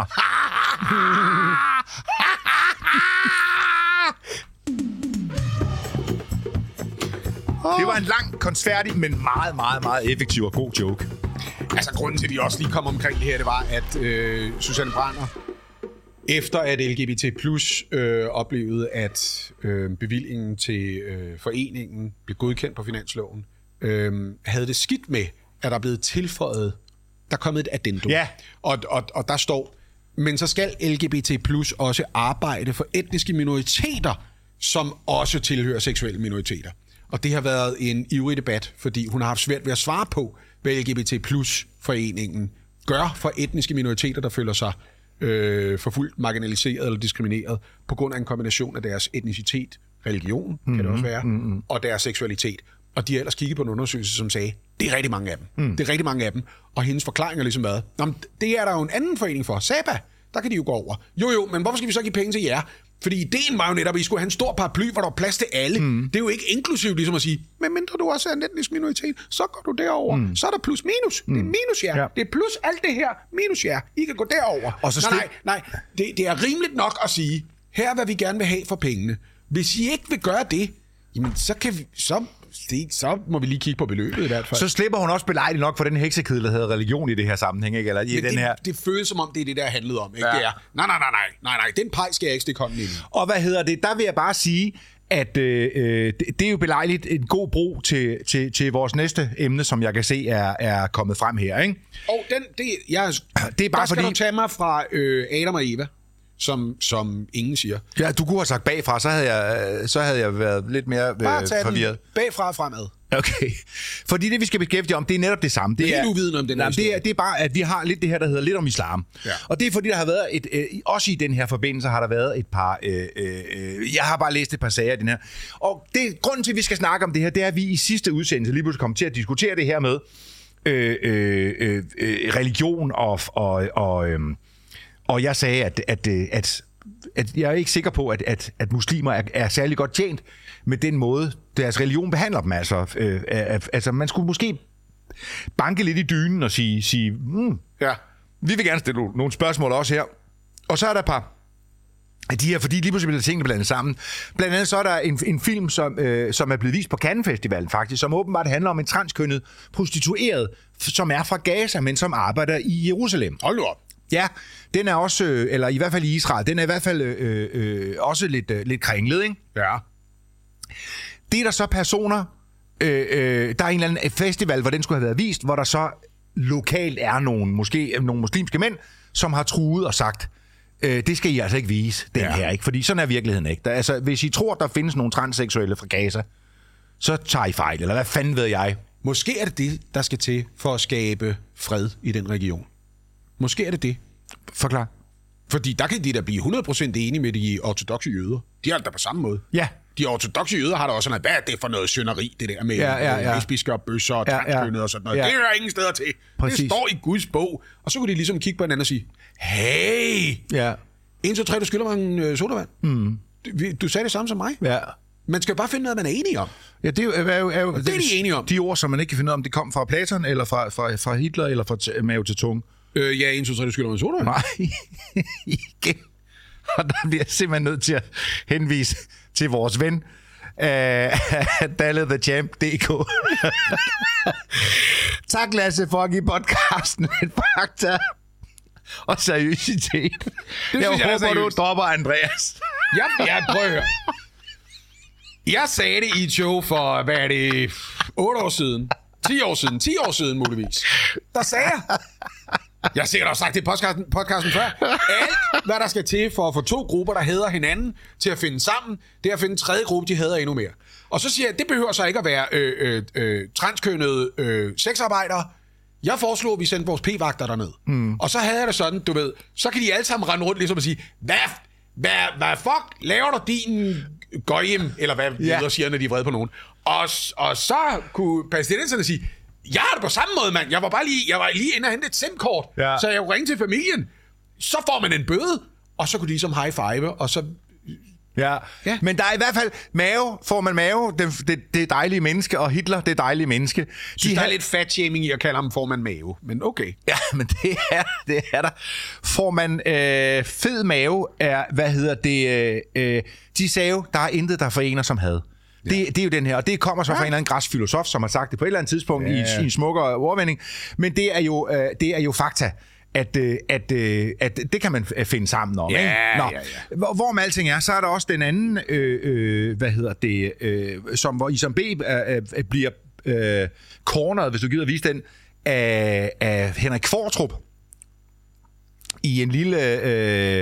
Det var en lang, kunstfærdig, men meget, meget, meget effektiv og god joke. Altså, grunden til, at vi også lige kom omkring det her, det var, at Susanne Brander, efter at LGBT Plus oplevede, at bevillingen til foreningen blev godkendt på finansloven, havde det skidt med, at der er blevet tilføjet, der er kommet et addendum. Ja. Og der står, men så skal LGBT Plus også arbejde for etniske minoriteter, som også tilhører seksuelle minoriteter. Og det har været en ivrig debat, fordi hun har haft svært ved at svare på, hvad LGBT Plus-foreningen gør for etniske minoriteter, der føler sig forfulgt, marginaliseret eller diskrimineret på grund af en kombination af deres etnicitet, religion, kan det også være, og deres seksualitet. Og de har ellers kigget på en undersøgelse, som sagde, det er rigtig mange af dem. Det er rigtig mange af dem. Og hendes forklaring er ligesom været, det er der jo en anden forening for, SABA, der kan de jo gå over. Jo, men hvorfor skal vi så give penge til jer? Fordi ideen var jo netop, at I skulle have en stor paraply, hvor der var plads til alle. Det er jo ikke inklusivt ligesom at sige, men mindre du også er en etnisk minoritet, så går du derover. Så er der plus minus. Det er minus jer. Ja. Det er plus alt det her, minus jer. I kan gå derover. Og så nej. Det er rimeligt nok at sige, her er hvad vi gerne vil have for pengene. Hvis I ikke vil gøre det, jamen så kan vi... Så må vi lige kigge på beløbet i hvert fald. Så slipper hun også belejligt nok for den heksekedel, der hedder religion i det her sammenhæng, ikke? Eller i den her... det føles som om, det er det, der handlede om. Ikke? Ja. Det er, nej, den pej skal jeg ikke stikke hånden ind i. Og hvad hedder det? Der vil jeg bare sige, at det er jo belejligt en god bro til vores næste emne, som jeg kan se er kommet frem her, ikke? Og det er bare fordi... Der skal du tage mig fra Adam og Eva. Som ingen siger. Ja, du kunne have sagt bagfra, så havde jeg været lidt mere forvirret. Bagfra og fremad. Okay. Fordi det, vi skal beskæftige om, det er netop det samme. Det er helt uvidende om den her historie. Det er bare, at vi har lidt det her, der hedder lidt om islam. Ja. Og det er fordi, der har været også i den her forbindelse har der været et par... jeg har bare læst et par sager i den her. Og grunden til, at vi skal snakke om det her, det er, at vi i sidste udsendelse lige pludselig kommer til at diskutere det her med religion og jeg sagde, at jeg er ikke sikker på, at muslimer er særlig godt tjent med den måde, deres religion behandler dem. Altså man skulle måske banke lidt i dynen og sige vi vil gerne stille nogle spørgsmål også her. Og så er der et par af de her, fordi lige pludselig bliver tingene blandet sammen. Blandt andet så er der en film, som er blevet vist på Cannes Festivalen faktisk, som åbenbart handler om en transkønnet prostitueret, som er fra Gaza, men som arbejder i Jerusalem. Hold nu op. Ja, den er også, eller i hvert fald i Israel, den er i hvert fald også lidt kringlet, ikke? Ja. Det er der så personer, der er en eller anden festival, hvor den skulle have været vist, hvor der så lokalt er nogle muslimske mænd, som har truet og sagt, det skal I altså ikke vise, den her, ikke? Fordi sådan er virkeligheden ikke. Hvis I tror, der findes nogle transseksuelle fra Gaza, så tager I fejl, eller hvad fanden ved jeg? Måske er det, der skal til for at skabe fred i den region. Måske er det. Forklar. Fordi der kan de da blive 100% enige med de ortodokse jøder. De har det da på samme måde. Ja. De ortodokse jøder har da også sådan, hvad er det for noget synderi, det der med lesbiske og bøsser og transkønnede og sådan noget. Ja. Det er der ingen steder til. Præcis. Det står i Guds bog. Og så kunne de ligesom kigge på hinanden og sige, hey, 1, 2, 3, du skylder mig en sodavand. Du sagde det samme som mig. Ja. Man skal jo bare finde noget, man er enige om. Ja, det er jo det er de enige om. De ord, som man ikke kan finde ud af, om det kom fra Platon, eller fra Hitler, eller fra mave til tunge. Ja, 1, 2, 3, du skylder mig en sodavand. Nej, igen. Og der bliver jeg simpelthen nødt til at henvise til vores ven, DalleTheChamp.dk. Tak, Lasse, for at give podcasten en fakta og seriøsitet. Jeg håber, du dropper Andreas. Ja, prøv at høre. Jeg sagde det i et show for, 8 år siden? 10 år siden muligvis. Der sagde jeg. Jeg har sikkert også sagt det i podcasten før. Alt, hvad der skal til for at få 2 grupper, der hader hinanden, til at finde sammen, det er at finde en 3. gruppe, de hader endnu mere. Og så siger jeg, det behøver så ikke at være transkønnede sexarbejdere. Jeg foreslog, at vi sendte vores p-vagter derned. Og så havde jeg det sådan, du ved, så kan de alle sammen rende rundt ligesom og sige, hvad fuck laver du din gøjem, eller hvad jøder siger, når de er vrede på nogen. Og så kunne palæstinenserne sige, jeg har det på samme måde, mand. Jeg var lige inde og hente et SIM-kort, så jeg kunne ringe til familien. Så får man en bøde, og så kunne de ligesom high-five, og så... Ja, men der er i hvert fald får man mave, det er dejlige menneske, og Hitler, det er dejlige menneske. Der er lidt fat-shaming i at kalde ham formand mave, men okay. Ja, men det er der. Får man fed mave, de sagde, der er intet, der forener som had. Det er jo den her, og det kommer så fra en eller anden græsk filosof, som har sagt det på et eller andet tidspunkt i en smukkere ordvending, men det er jo fakta. At det kan man finde sammen om. Hvorom alting er, så er der også den anden, hvor Isam B bliver cornered, hvis du gider vise den, af Henrik Qvortrup i en lille...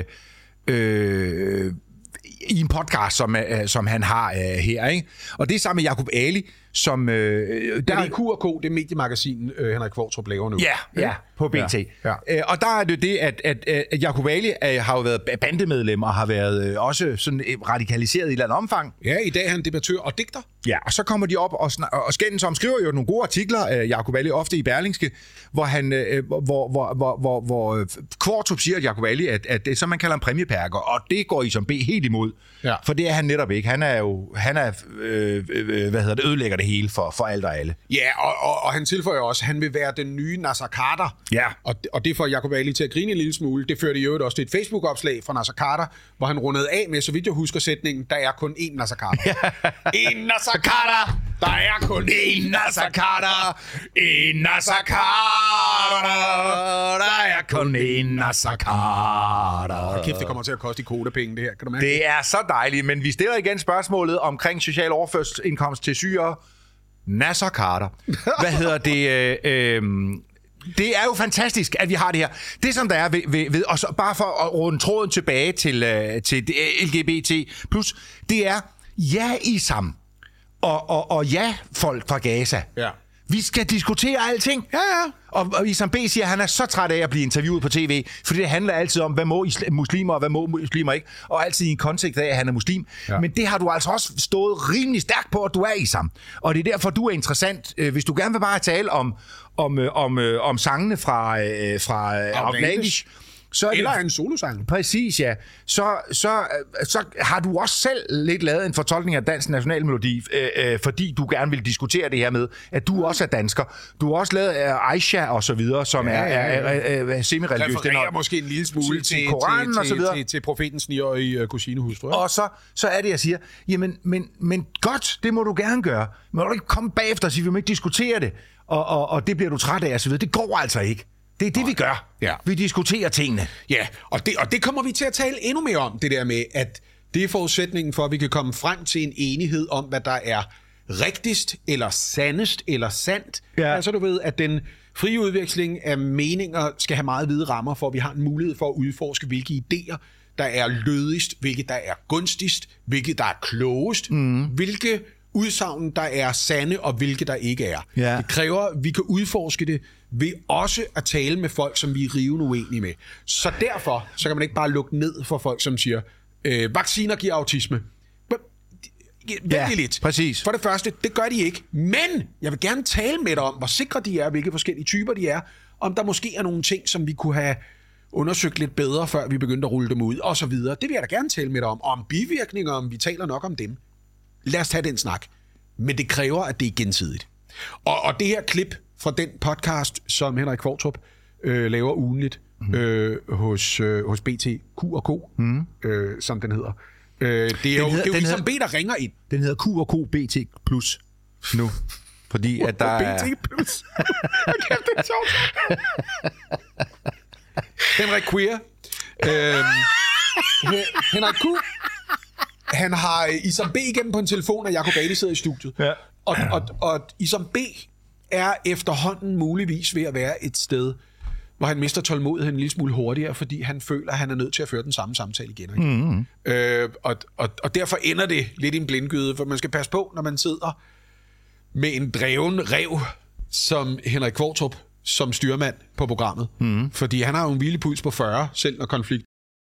i en podcast, som han har her, ikke? Og det er sammen med Jacob Ali, som... det er Q&K, det mediemagasin, Henrik Qvortrup laver nu. Ja, på BT. Ja. Og der er det, at Jacob Ali har jo været bandemedlem, og har været også sådan radikaliseret i et eller andet omfang. Ja, i dag er han debattør og digter. Ja, og så kommer de op og skændes om, skriver jo nogle gode artikler, Jacob Ali, ofte i Berlingske, hvor han, hvor Qvortrup siger, at Jacob Ali, at det er, som man kalder en præmieperker, og det går Isam B helt imod. Ja. For det er han netop ikke. Han er ødelægger det hele for alt og alle. Ja, og han tilføjer også, at han vil være den nye Nasser Carter. Ja. Og det får Jacob Ali til at grine en lille smule. Det førte i øvrigt også til et Facebook-opslag fra Nasser Carter, hvor han rundede af med, så vidt jeg husker sætningen, der er kun én Nasser Carter. En Nasser Carter! Der er kun én Nasser Carter! En Nasser Carter! Der er kun én Nasser Carter! Kæft, det kommer til at koste i kodepenge, det her. Kan du mærke? Det er så dejligt, men vi stiller igen spørgsmålet omkring social overførselsindkomst til syrere. Nasser Carter. Det er jo fantastisk, at vi har det her. Det, som der er ved og så bare for at runde tråden tilbage til LGBT+, det er Isam og folk fra Gaza. Ja. Vi skal diskutere alting. Ja. Og Isam B siger, at han er så træt af at blive interviewet på tv, fordi det handler altid om, hvad må muslimer og hvad må muslimer ikke, og altid i en kontekst af, at han er muslim. Ja. Men det har du altså også stået rimelig stærkt på, at du er Isam. Og det er derfor, du er interessant. Hvis du gerne vil bare tale om sangene fra Outlandish, eller en solosang. Præcis, ja. Så har du også selv lidt lavet en fortolkning af dansk nationalmelodi, fordi du gerne vil diskutere det her med, at du også er dansker. Du har også lavet Aisha og så videre, som er semi-religiøs. Refererer måske en lille smule til Koranen og så videre. Til profetens 9-årige kusinehustru. Og så er det, jeg siger, jamen, men godt, det må du gerne gøre. Men må du ikke komme bagefter og sige, vi må ikke diskutere det, og det bliver du træt af og så videre. Det går altså ikke. Det er det, vi gør. Ja. Vi diskuterer tingene. Ja, og det kommer vi til at tale endnu mere om, det der med, at det er forudsætningen for, at vi kan komme frem til en enighed om, hvad der er rigtigst, eller sandest, eller sandt. Ja. Altså du ved, at den frie udveksling af meninger skal have meget vide rammer, for at vi har en mulighed for at udforske, hvilke idéer, der er lødigst, hvilke der er gunstigst, hvilke der er klogest, hvilke udsagn, der er sande, og hvilke der ikke er. Ja. Det kræver, at vi kan udforske det ved også at tale med folk, som vi er rivende uenige med. Så derfor så kan man ikke bare lukke ned for folk, som siger, vacciner giver autisme. Ja, lidt. Præcis. For det første, det gør de ikke. Men jeg vil gerne tale med dig om, hvor sikre de er, hvilke forskellige typer de er, om der måske er nogle ting, som vi kunne have undersøgt lidt bedre, før vi begyndte at rulle dem ud, og så videre. Det vil jeg da gerne tale med dig om. Om bivirkninger, om vi taler nok om dem. Lad os tage den snak. Men det kræver, at det er gensidigt. Og det her klip fra den podcast, som Henrik Qvortrup laver ugenligt hos BT, Q&K, som den hedder. Det er jo Isam B, der ringer ind. Den hedder Q&K BT Plus nu. Fordi at der er... BT Plus. Kæft, det er sjovt. Henrik Queer. Henrik Q. Han har Isam B igennem på en telefon, og Jacob Adi sidder i studiet. Ja. Og Isam B er efterhånden muligvis ved at være et sted, hvor han mister tålmodigheden en lille smule hurtigere, fordi han føler, at han er nødt til at føre den samme samtale igen og igen. Mm-hmm. Og derfor ender det lidt i en blindgyde, for man skal passe på, når man sidder med en dreven ræv som Henrik Qvortrup som styrmand på programmet. Mm-hmm. Fordi han har jo en hvilepuls på 40, selv når konflikt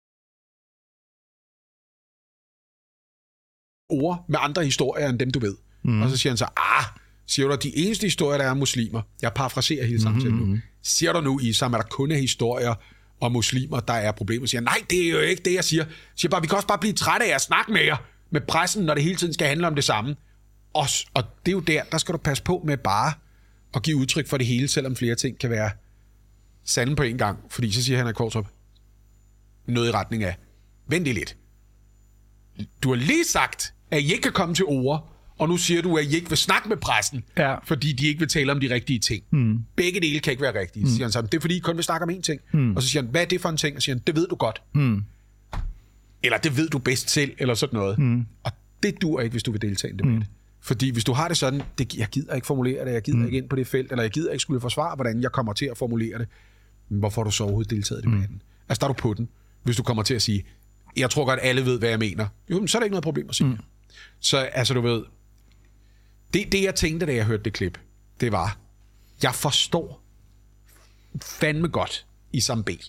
ord med andre historier end dem, du ved. Mm-hmm. Og så siger han så, siger du, at de eneste historier, der er muslimer, jeg parafraserer hele samtalen nu, siger du nu, Isam, at der kun er historier om muslimer, der er problemer? Siger nej, det er jo ikke det, jeg siger. Jeg siger bare, vi kan også bare blive trætte af at snakke med jer, med pressen, når det hele tiden skal handle om det samme. Og det er jo der skal du passe på med bare at give udtryk for det hele, selvom flere ting kan være sande på en gang. Fordi så siger Henrik Qvortrup noget i retning af, vent lidt. Du har lige sagt, at I ikke kan komme til ord, og nu siger du, at I ikke vil snakke med pressen, fordi de ikke vil tale om de rigtige ting. Mm. Begge dele kan ikke være rigtige, siger han sammen. Det er fordi, I kun vil snakke om én ting. Mm. Og så siger han, hvad er det for en ting? Og siger han, det ved du godt. Mm. Eller det ved du bedst selv, eller sådan noget. Mm. Og det dur ikke, hvis du vil deltage i en debat. Fordi hvis du har det sådan, jeg gider ikke formulere det, jeg gider ikke ind på det felt, eller jeg gider ikke skulle forsvare, hvordan jeg kommer til at formulere det. Hvorfor har du så overhovedet deltaget i debatten? Altså, der er du på den, hvis du kommer til at sige, jeg tror godt, alle ved, hvad jeg mener. Jo, men så er der ikke noget problem at sige. Så altså, du ved, det jeg tænkte, da jeg hørte det klip, det var, jeg forstår fandme godt Isam B,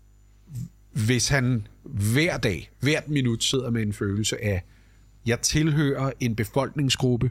hvis han hver dag, hvert minut sidder med en følelse af, jeg tilhører en befolkningsgruppe,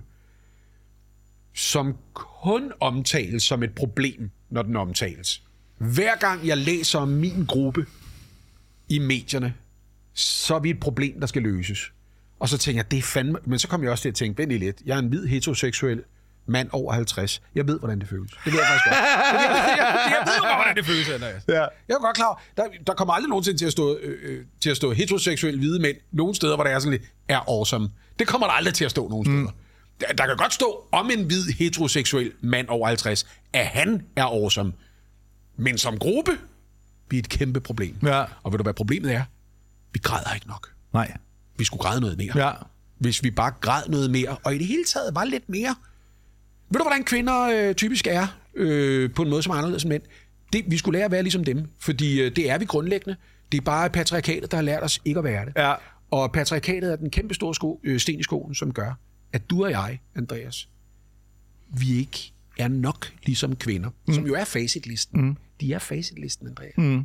som kun omtales som et problem, når den omtales. Hver gang jeg læser om min gruppe i medierne, så er vi et problem, der skal løses. Og så tænker jeg, det er fandme... Men så kom jeg også til at tænke, vent lidt, jeg er en hvid heteroseksuel mand over 50. Jeg ved, hvordan det føles. Det ved jeg faktisk godt. Jeg ved godt, hvordan det føles, Andreas. Ja. Jeg er godt klar. Der kommer aldrig nogensinde til at stå heteroseksuelle hvide mænd nogen steder, hvor der er sådan lidt, er awesome. Det kommer der aldrig til at stå nogen steder. Der kan godt stå om en hvid heteroseksuel mand over 50, at han er awesome. Men som gruppe, vi er et kæmpe problem. Ja. Og ved du, hvad problemet er? Vi græder ikke nok. Nej. Vi skulle græde noget mere. Ja. Hvis vi bare græd noget mere, og i det hele taget var lidt mere. Ved du, hvordan kvinder typisk er på en måde, som er anderledes end mænd? Vi skulle lære at være ligesom dem, fordi det er vi grundlæggende. Det er bare patriarkatet, der har lært os ikke at være det. Ja. Og patriarkatet er den kæmpe store sten i skoen, som gør, at du og jeg, Andreas, vi ikke er nok ligesom kvinder, som jo er facitlisten. De er facitlisten, Andreas.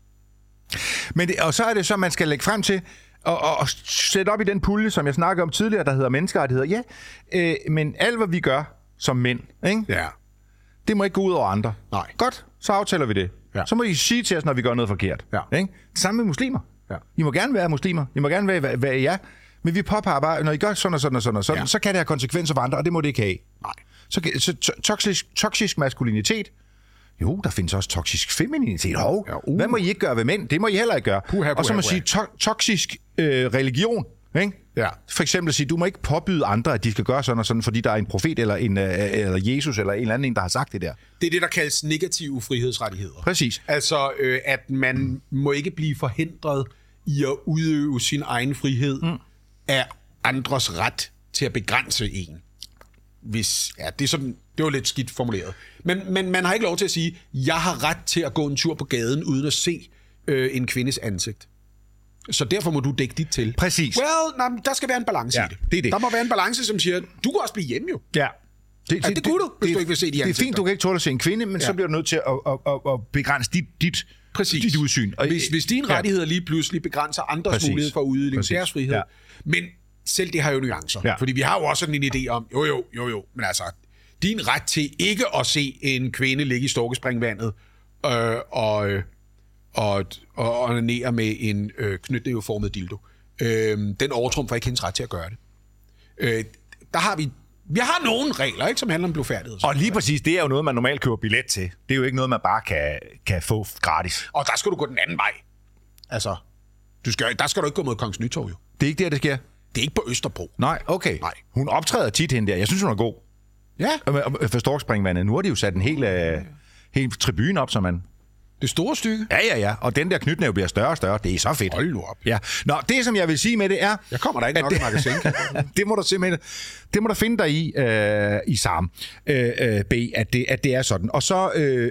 Men og så er det så, man skal lægge frem til og sætte op i den pulje, som jeg snakkede om tidligere, der hedder menneskerettigheder. Ja, men alt, hvad vi gør som mænd, ikke? Ja. Det må ikke gå ud over andre. Nej. Godt, så aftaler vi det. Ja. Så må I sige til os, når vi gør noget forkert. Ja. Ikke? Samme med muslimer. Ja. I må gerne være muslimer. I må gerne være ja. Men vi påpeger bare, når I gør sådan og sådan og sådan, og sådan ja. Så kan det have konsekvenser for andre, og det må det ikke have. Nej. Så toksisk maskulinitet. Jo, der findes også toksisk femininitet. Hvad må I ikke gøre ved mænd? Det må I heller ikke gøre. Og så må man sige toksisk religion. Ikke? Ja. For eksempel at sige, du må ikke påbyde andre, at de skal gøre sådan og sådan, fordi der er en profet eller Jesus eller en eller anden, der har sagt det der. Det er det, der kaldes negative frihedsrettigheder. Præcis. Altså, at man må ikke blive forhindret i at udøve sin egen frihed af andres ret til at begrænse en. Det er sådan, det var lidt skidt formuleret. Men man har ikke lov til at sige, jeg har ret til at gå en tur på gaden uden at se en kvindes ansigt. Så derfor må du dække dit til. Præcis. Der skal være en balance i det. Det er det. Der må være en balance, som siger, du kan også blive hjemme jo. Ja. Det kunne du, hvis du ikke vil se de ansigter. Det er fint, du kan ikke tåle at se en kvinde, men så bliver du nødt til at begrænse dit udsyn. Hvis dine rettigheder lige pludselig begrænser andres mulighed for at udøve deres frihed. Ja. Men selv det har jo nuancer. Ja. Fordi vi har jo også sådan en idé om, jo, men altså, din ret til ikke at se en kvinde ligge i storkespringvandet og onanere med en knytnæveformet dildo, den overtrumfer ikke hendes ret til at gøre det. Der har vi har nogle regler, ikke, som handler om blufærdighed. Og lige præcis, det er jo noget, man normalt køber billet til. Det er jo ikke noget, man bare kan få gratis. Og der skal du gå den anden vej. Altså, der skal du ikke gå mod Kongens Nytorv, jo. Det er ikke der, det sker? Det er ikke på Østerbro. Nej, okay. Nej. Hun optræder tit hende der. Jeg synes, hun er god. Ja. For storkspringvandet. Nu har de jo sat en hel tribune op, så man... Det store stykke? Ja. Og den der knytnæve bliver større og større. Det er så fedt. Hold nu op. Ja. Nå, det som jeg vil sige med det er... Jeg kommer der ikke nok i magasin. Det må du simpelthen... Det må du finde dig i Sam B, at det er sådan. Og så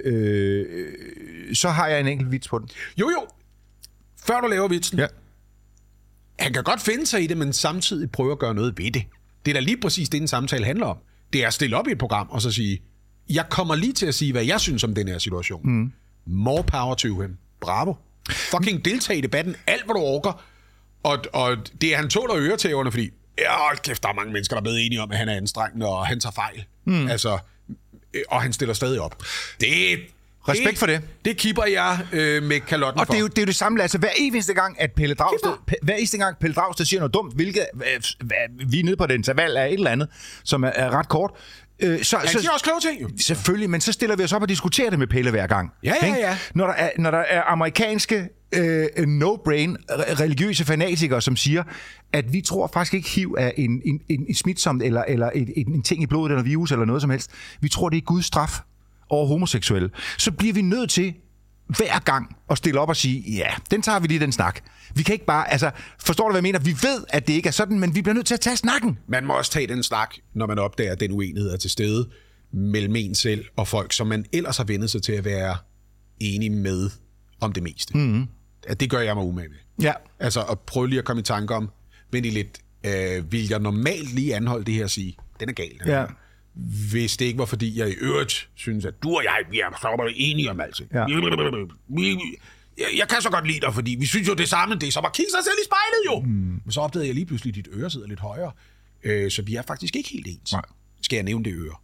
har jeg en enkelt vits på den. Jo. Før du laver vitsen. Ja. Han kan godt finde sig i det, men samtidig prøve at gøre noget ved det. Det er da lige præcis det, en samtale handler om. Det er at stille op i et program og så sige, jeg kommer lige til at sige, hvad jeg synes om den her situation. More power to him. Bravo. Fucking deltag i debatten. Alt, hvad du orker. Og det er, han tåler øretæverne, fordi kæft, der er mange mennesker, der er blevet enige om, at han er anstrengende, og han tager fejl. Altså, og han stiller stadig op. Respekt for det. Det kipper jeg med kalotten og for. Og det er jo det samme, altså hver eneste gang, at Pelle Dragsted siger noget dumt, hvilket vi er nede på det interval af et eller andet, som er ret kort. Han siger også kloge ting, jo. Selvfølgelig, men så stiller vi os op og diskuterer det med Pelle hver gang. Ja. Når der er amerikanske no-brain religiøse fanatikere, som siger, at vi tror faktisk ikke, HIV er en smitsom eller en ting i blodet eller virus eller noget som helst. Vi tror, det er Guds straf over homoseksuelle. Så bliver vi nødt til hver gang at stille op og sige, ja, den tager vi lige den snak. Vi kan ikke bare, altså, forstår du, hvad jeg mener? Vi ved, at det ikke er sådan, men vi bliver nødt til at tage snakken. Man må også tage den snak, når man opdager, at den uenighed er til stede mellem en selv og folk, som man ellers har vendt sig til at være enige med om det meste. Det gør jeg mig umage med. Ja. Altså at prøve lige at komme i tanke om, vent lidt, vil jeg normalt lige anholde det her og sige, den er gal. Ja. Hvis det ikke var, fordi jeg i øvrigt synes, at du og jeg, vi er så enige om alt. Ja. Jeg kan så godt lide dig, fordi vi synes jo det samme, det er som at kigge sig selv i spejlet jo. Men så opdagede jeg lige pludselig, at dit øre sidder lidt højere. Så vi er faktisk ikke helt ens. Nej. Skal jeg nævne det øre?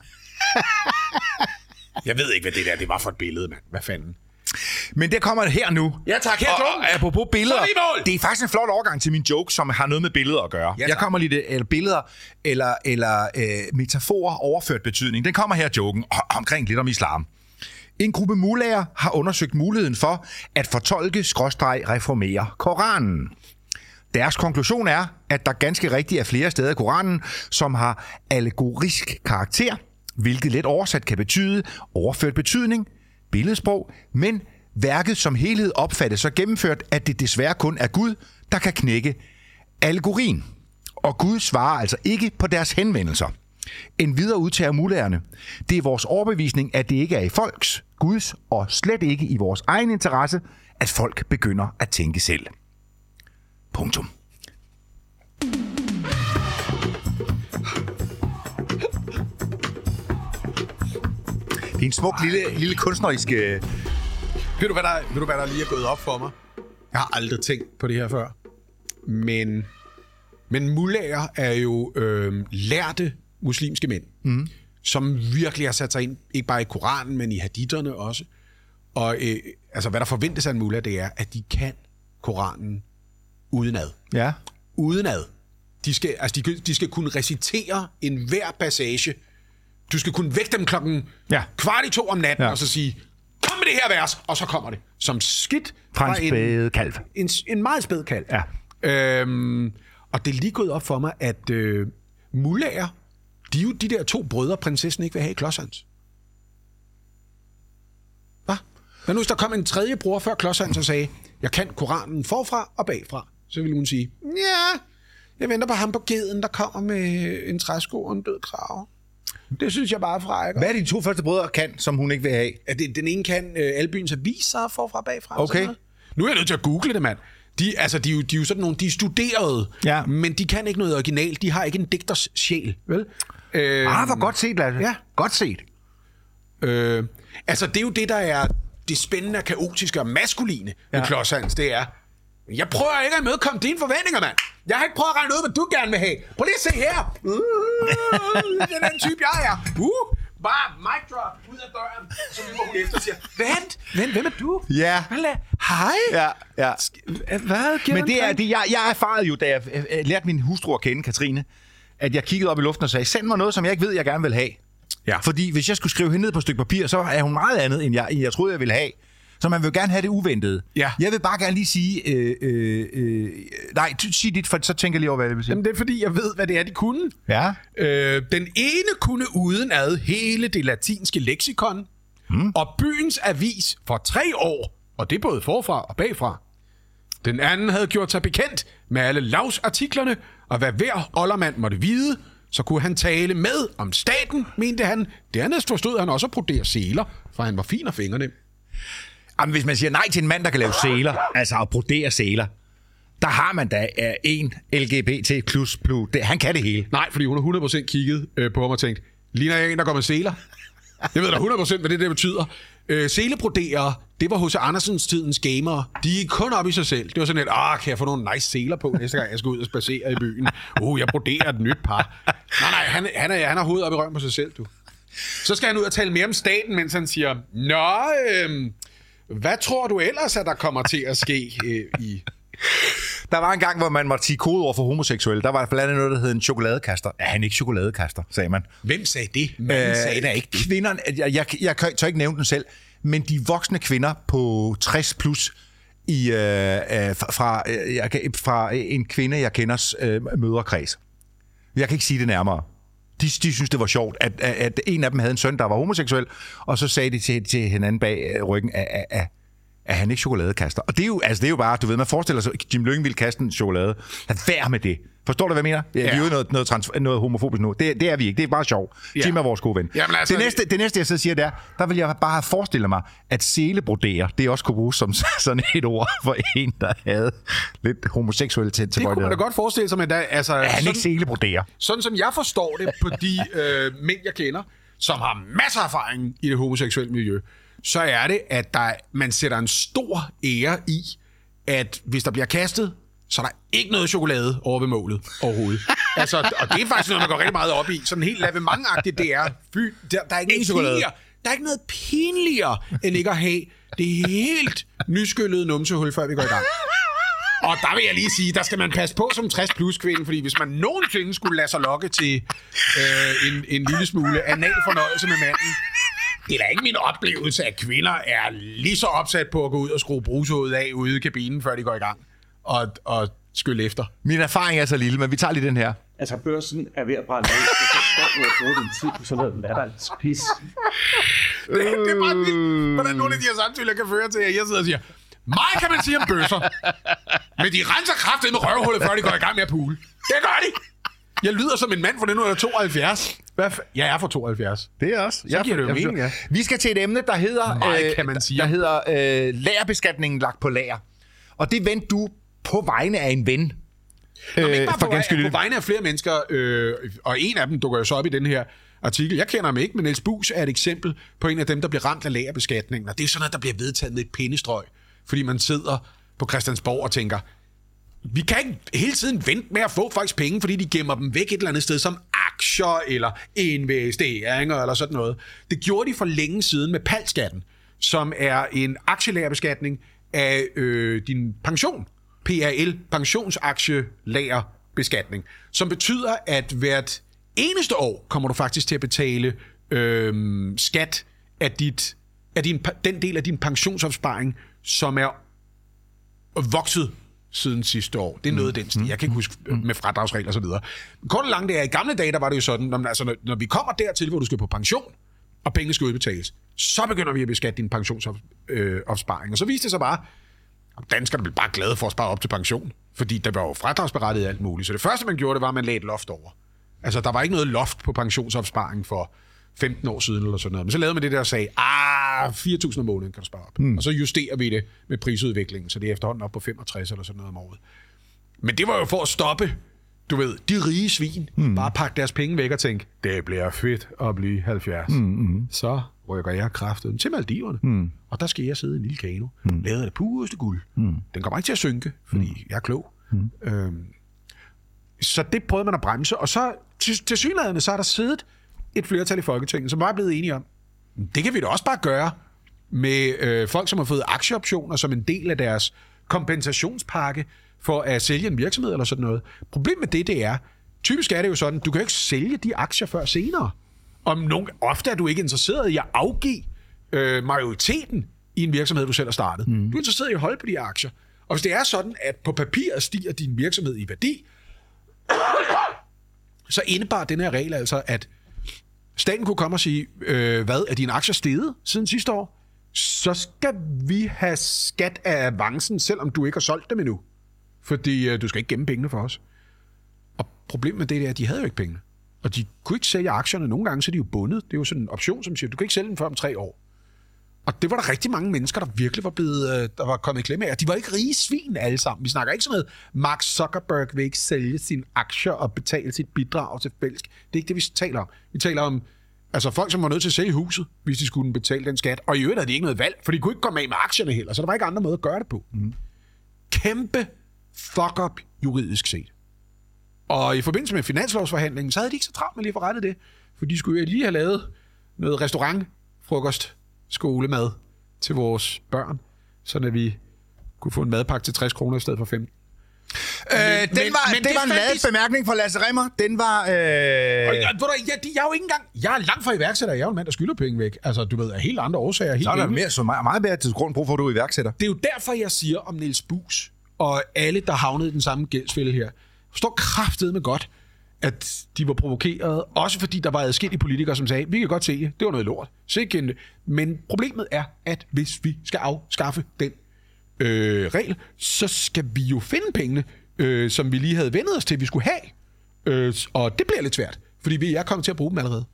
Jeg ved ikke, hvad det der det var for et billede, mand. Hvad fanden? Men det kommer her nu. Ja tak, her og apropos billeder, det er faktisk en flot overgang til min joke, som har noget med billeder at gøre. Ja, jeg kommer lige eller billeder eller metaforer overført betydning. Den kommer her joken omkring lidt om islam. En gruppe mullaher har undersøgt muligheden for at fortolke/reformere Koranen. Deres konklusion er, at der ganske rigtigt er flere steder i Koranen, som har allegorisk karakter, hvilket let oversat kan betyde overført betydning, billedsprog, men værket som helhed opfattes så gennemført, at det desværre kun er Gud, der kan knække allegorien. Og Gud svarer altså ikke på deres henvendelser. En videre udtager mullaherne. Det er vores overbevisning, at det ikke er i folks, Guds og slet ikke i vores egen interesse, at folk begynder at tænke selv. Punktum. Det er en smuk lille kunstnerisk... Ved du, hvad der lige er gået op for mig? Jeg har aldrig tænkt på det her før. Men mullaher er jo lærte muslimske mænd, som virkelig har sat sig ind, ikke bare i Koranen, men i haditherne også. Og altså, hvad der forventes af en mullah, det er, at de kan Koranen udenad. Ja. Udenad. De skal kunne recitere enhver passage. Du skal kunne vække dem klokken 1:15 om natten, og så sige, kom med det her vers, og så kommer det. Som skidt fra en spæde kalv. En meget spæd kalv. Ja. Og det er lige gået op for mig, at mullaher, de er jo de der 2 brødre, prinsessen ikke vil have i Klods-Hans. Hvad? Men nu hvis der kom en 3. bror før Klods-Hans og sagde, jeg kan Koranen forfra og bagfra, så ville hun sige, ja, jeg venter på ham på geden, der kommer med en træsko og en død krave. Det synes jeg bare er frækker. Hvad er de 2 første brødre kan, som hun ikke vil have? Den ene kan alle byens aviser forfra og bagfra. Okay. Nu er jeg nødt til at google det, mand. De er jo sådan nogle, de er studerede, men de kan ikke noget originalt. De har ikke en digters sjæl, vel? Hvor godt set, Lasse. Ja. Godt set. Altså, det er jo det, der er det spændende, kaotiske og maskuline ved Klods Hans. Det er, jeg prøver ikke at imødekomme dine forventninger, mand. Jeg har ikke prøvet at regne ud, hvad du gerne vil have. Prøv lige at se her. Det er den type, jeg er. Bare mic drop ud af døren, så løber hun efter og siger, vent, hvem er du? Ja. Hej. Ja. Hvad? Men jeg erfarede jo, da jeg lærte min hustru at kende, Katrine, at jeg kiggede op i luften og sagde, send mig noget, som jeg ikke ved, jeg gerne vil have. Ja. Fordi hvis jeg skulle skrive hende ned på et stykke papir, så er hun meget andet, end jeg troede, jeg ville have. Så man vil gerne have det uventede. Ja. Jeg vil bare gerne lige sige... nej, sig dit, for så tænker jeg lige over, hvad det vil sige. Jamen, det er fordi, jeg ved, hvad det er, de kunne. Ja. Den ene kunne udenad hele det latinske leksikon, og byens avis for 3 år, og det både forfra og bagfra. Den anden havde gjort sig bekendt med alle lavsartiklerne, og hvad hver oldermand måtte vide, så kunne han tale med om staten, mente han. Dernæst forstod han også at brodere seler, for han var fin og fingernem. Jamen, hvis man siger nej til en mand, der kan lave seler, altså at brodere seler, der har man da en LGBT plus. Han kan det hele. Nej, fordi hun har 100% kigget på ham og tænkt, ligner jeg en, der går med seler? Jeg ved da 100% hvad det betyder. Selebroderere, det var H.C. Andersens tidens gamere. De gik kun op i sig selv. Det var sådan et, kan jeg få nogle nice seler på næste gang, jeg skal ud og spacere i byen? Jeg broderer et nyt par. Nej, han har hovedet op i røven på sig selv, du. Så skal han ud og tale mere om staten, mens han siger, hvad tror du ellers, at der kommer til at ske i... Der var en gang, hvor man måtte sige kodeord for homoseksuelle. Der var blandt andet noget, der hed en chokoladekaster. Er han ikke chokoladekaster, sagde man. Hvem sagde det? Manden sagde da ikke det. Kvinderne, jeg tør ikke nævne den selv, men de voksne kvinder på 60 plus fra en kvinde, jeg kenders mødrekreds. Jeg kan ikke sige det nærmere. De synes, det var sjovt, at en af dem havde en søn, der var homoseksuel, og så sagde de til hinanden bag ryggen, at han ikke chokoladekaster. Og det er jo bare, du ved, man forestiller sig, at Jim Lyng ville kaste en chokolade. Lad være med det. Forstår du, hvad jeg mener? Ja. Vi er jo noget homofobisk nu. Det er vi ikke. Det er bare sjov. Jim er vores gode ven. Jamen, altså... det næste, jeg så siger, der vil jeg bare have forestillet mig, at selebrodere, det også kunne bruges som sådan et ord for en, der havde lidt homoseksuel til. Det kunne man da godt forestille sig, men han ikke selebroderer. Sådan som jeg forstår det på de mænd, jeg kender, som har masser af erfaring i det homoseksuelle miljø, så er det, at man sætter en stor ære i, at hvis der bliver kastet, så er der ikke noget chokolade over ved målet overhovedet. Altså, og det er faktisk noget, man går rigtig meget op i. Sådan helt lavementagtigt, det er, der er ikke chokolade. Der er ikke noget pinligere, end ikke at have det helt nyskyllede numsehul, før vi går i gang. Og der vil jeg lige sige, der skal man passe på som 60+ kvinde, fordi hvis man nogensinde skulle lade sig lokke til en lille smule anal fornøjelse med manden, det er da ikke min oplevelse, at kvinder er lige så opsat på at gå ud og skrue brushovedet af ude i kabinen, før de går i gang og skylle efter. Min erfaring er så lille, men vi tager lige den her. Altså, børsen er ved at brænde af, så skal du bruge din tid på sådan noget latterligt pis. Det er bare vildt, hvordan nogle af de her samtaler kan føre til, at jeg sidder og siger, meget kan man sige om bøsser, men de renser kraftigt med røvhullet, før de går i gang med at pule. Det gør de! Jeg lyder som en mand fra 1972. Jeg er fra 72. Det er også. Så giver det jo mening, ja. Vi skal til et emne, der hedder lagerbeskatningen lagt på lager. Og det vendte du på vegne af en ven. Ikke bare på vegne af flere mennesker, og en af dem dukker jo så op i den her artikel. Jeg kender ham ikke, men Niels Buus er et eksempel på en af dem, der bliver ramt af lagerbeskatningen. Og det er sådan noget, der bliver vedtaget med et pindestrøg. Fordi man sidder på Christiansborg og tænker, vi kan ikke hele tiden vente med at få folks penge, fordi de gemmer dem væk et eller andet sted som aktier eller investeringer eller sådan noget. Det gjorde de for længe siden med PAL-skatten, som er en aktielagerbeskatning af din pension. PAL, pensionsaktielagerbeskatning, som betyder, at hvert eneste år kommer du faktisk til at betale skat af den del af din pensionsopsparing, som er vokset siden sidste år. Det er noget af den stil. Jeg kan ikke huske med fradragsregler og så videre. Kort og langt det er, i gamle dage, der var det jo sådan, når vi kommer dertil, hvor du skal på pension, og pengene skal udbetales, så begynder vi at beskatte din pensionsopsparing. Og så viste det sig bare, at danskerne blev bare glade for at spare op til pension, fordi der var jo fradragsberettiget alt muligt. Så det første, man gjorde, det var, at man lagde et loft over. Altså, der var ikke noget loft på pensionsopsparing for 15 år siden eller sådan noget. Men så lavede man det der og sagde, 4.000 om måneden kan du spare op. Og så justerer vi det med prisudviklingen, så det er efterhånden op på 65 eller sådan noget om året. Men det var jo for at stoppe, du ved, de rige svin. Bare pakke deres penge væk og tænke, det bliver fedt at blive 70. Så rykker jeg kraften til Maldiverne. Og der skal jeg sidde i en lille kano, lavet af det pureste guld. Den kommer ikke til at synke, fordi jeg er klog. Så det prøvede man at bremse, og så til synligheden, så er der siddet et flertal i Folketinget, som var blevet enige om, det kan vi da også bare gøre med folk, som har fået aktieoptioner som en del af deres kompensationspakke for at sælge en virksomhed eller sådan noget. Problemet med det er, typisk er det jo sådan, du kan jo ikke sælge de aktier før senere. Ofte er du ikke interesseret i at afgive majoriteten i en virksomhed, du selv har startet. Du er interesseret i at holde på de aktier. Og hvis det er sådan, at på papiret stiger din virksomhed i værdi, så indebar den her regel altså, at staten kunne komme og sige, hvad er dine aktier steget siden sidste år? Så skal vi have skat af avancen, selvom du ikke har solgt dem endnu. Fordi du skal ikke gemme pengene for os. Og problemet med det er, at de havde jo ikke pengene. Og de kunne ikke sælge aktierne. Nogle gange, så er de jo bundet. Det er jo sådan en option, som siger, du kan ikke sælge den før om 3 år. Og det var der rigtig mange mennesker, der virkelig var blevet, der var kommet i klemme af. Og de var ikke rige svin alle sammen. Vi snakker ikke sådan noget, Mark Zuckerberg vil ikke sælge sine aktier og betale sit bidrag til fællesk. Det er ikke det, vi taler om. Vi taler om altså folk, som var nødt til at sælge huset, hvis de skulle betale den skat. Og i øvrigt havde de ikke noget valg, for de kunne ikke komme af med aktierne heller. Så der var ikke andre måder at gøre det på. Kæmpe fuck-up juridisk set. Og i forbindelse med finanslovsforhandlingen, så havde de ikke så travlt med lige at få rettet det. For de skulle jo lige have lavet noget restaurant, frokost, skolemad til vores børn, så vi kunne få en madpakke til 60 kroner i stedet for 15. Det var en ladet bemærkning fra Lasse Rimmer. Den var... Jeg er jo ikke engang... Jeg er langt fra iværksætter. Jeg er jo en mand, der skylder penge væk. Altså, du ved, af helt andre årsager. Så er der meget bedre til grund brug for, at du er iværksætter. Det er jo derfor, jeg siger om Niels Buus og alle, der havnede i den samme gældsfælde her. Forstår kraftedeme godt, at de var provokeret. Også fordi der var adskillige politikere, som sagde, vi kan godt se det. Det var noget lort. Men problemet er, at hvis vi skal afskaffe den regel, så skal vi jo finde pengene, som vi lige havde vendet os til, vi skulle have. Og det bliver lidt svært, fordi vi er kommet til at bruge dem allerede.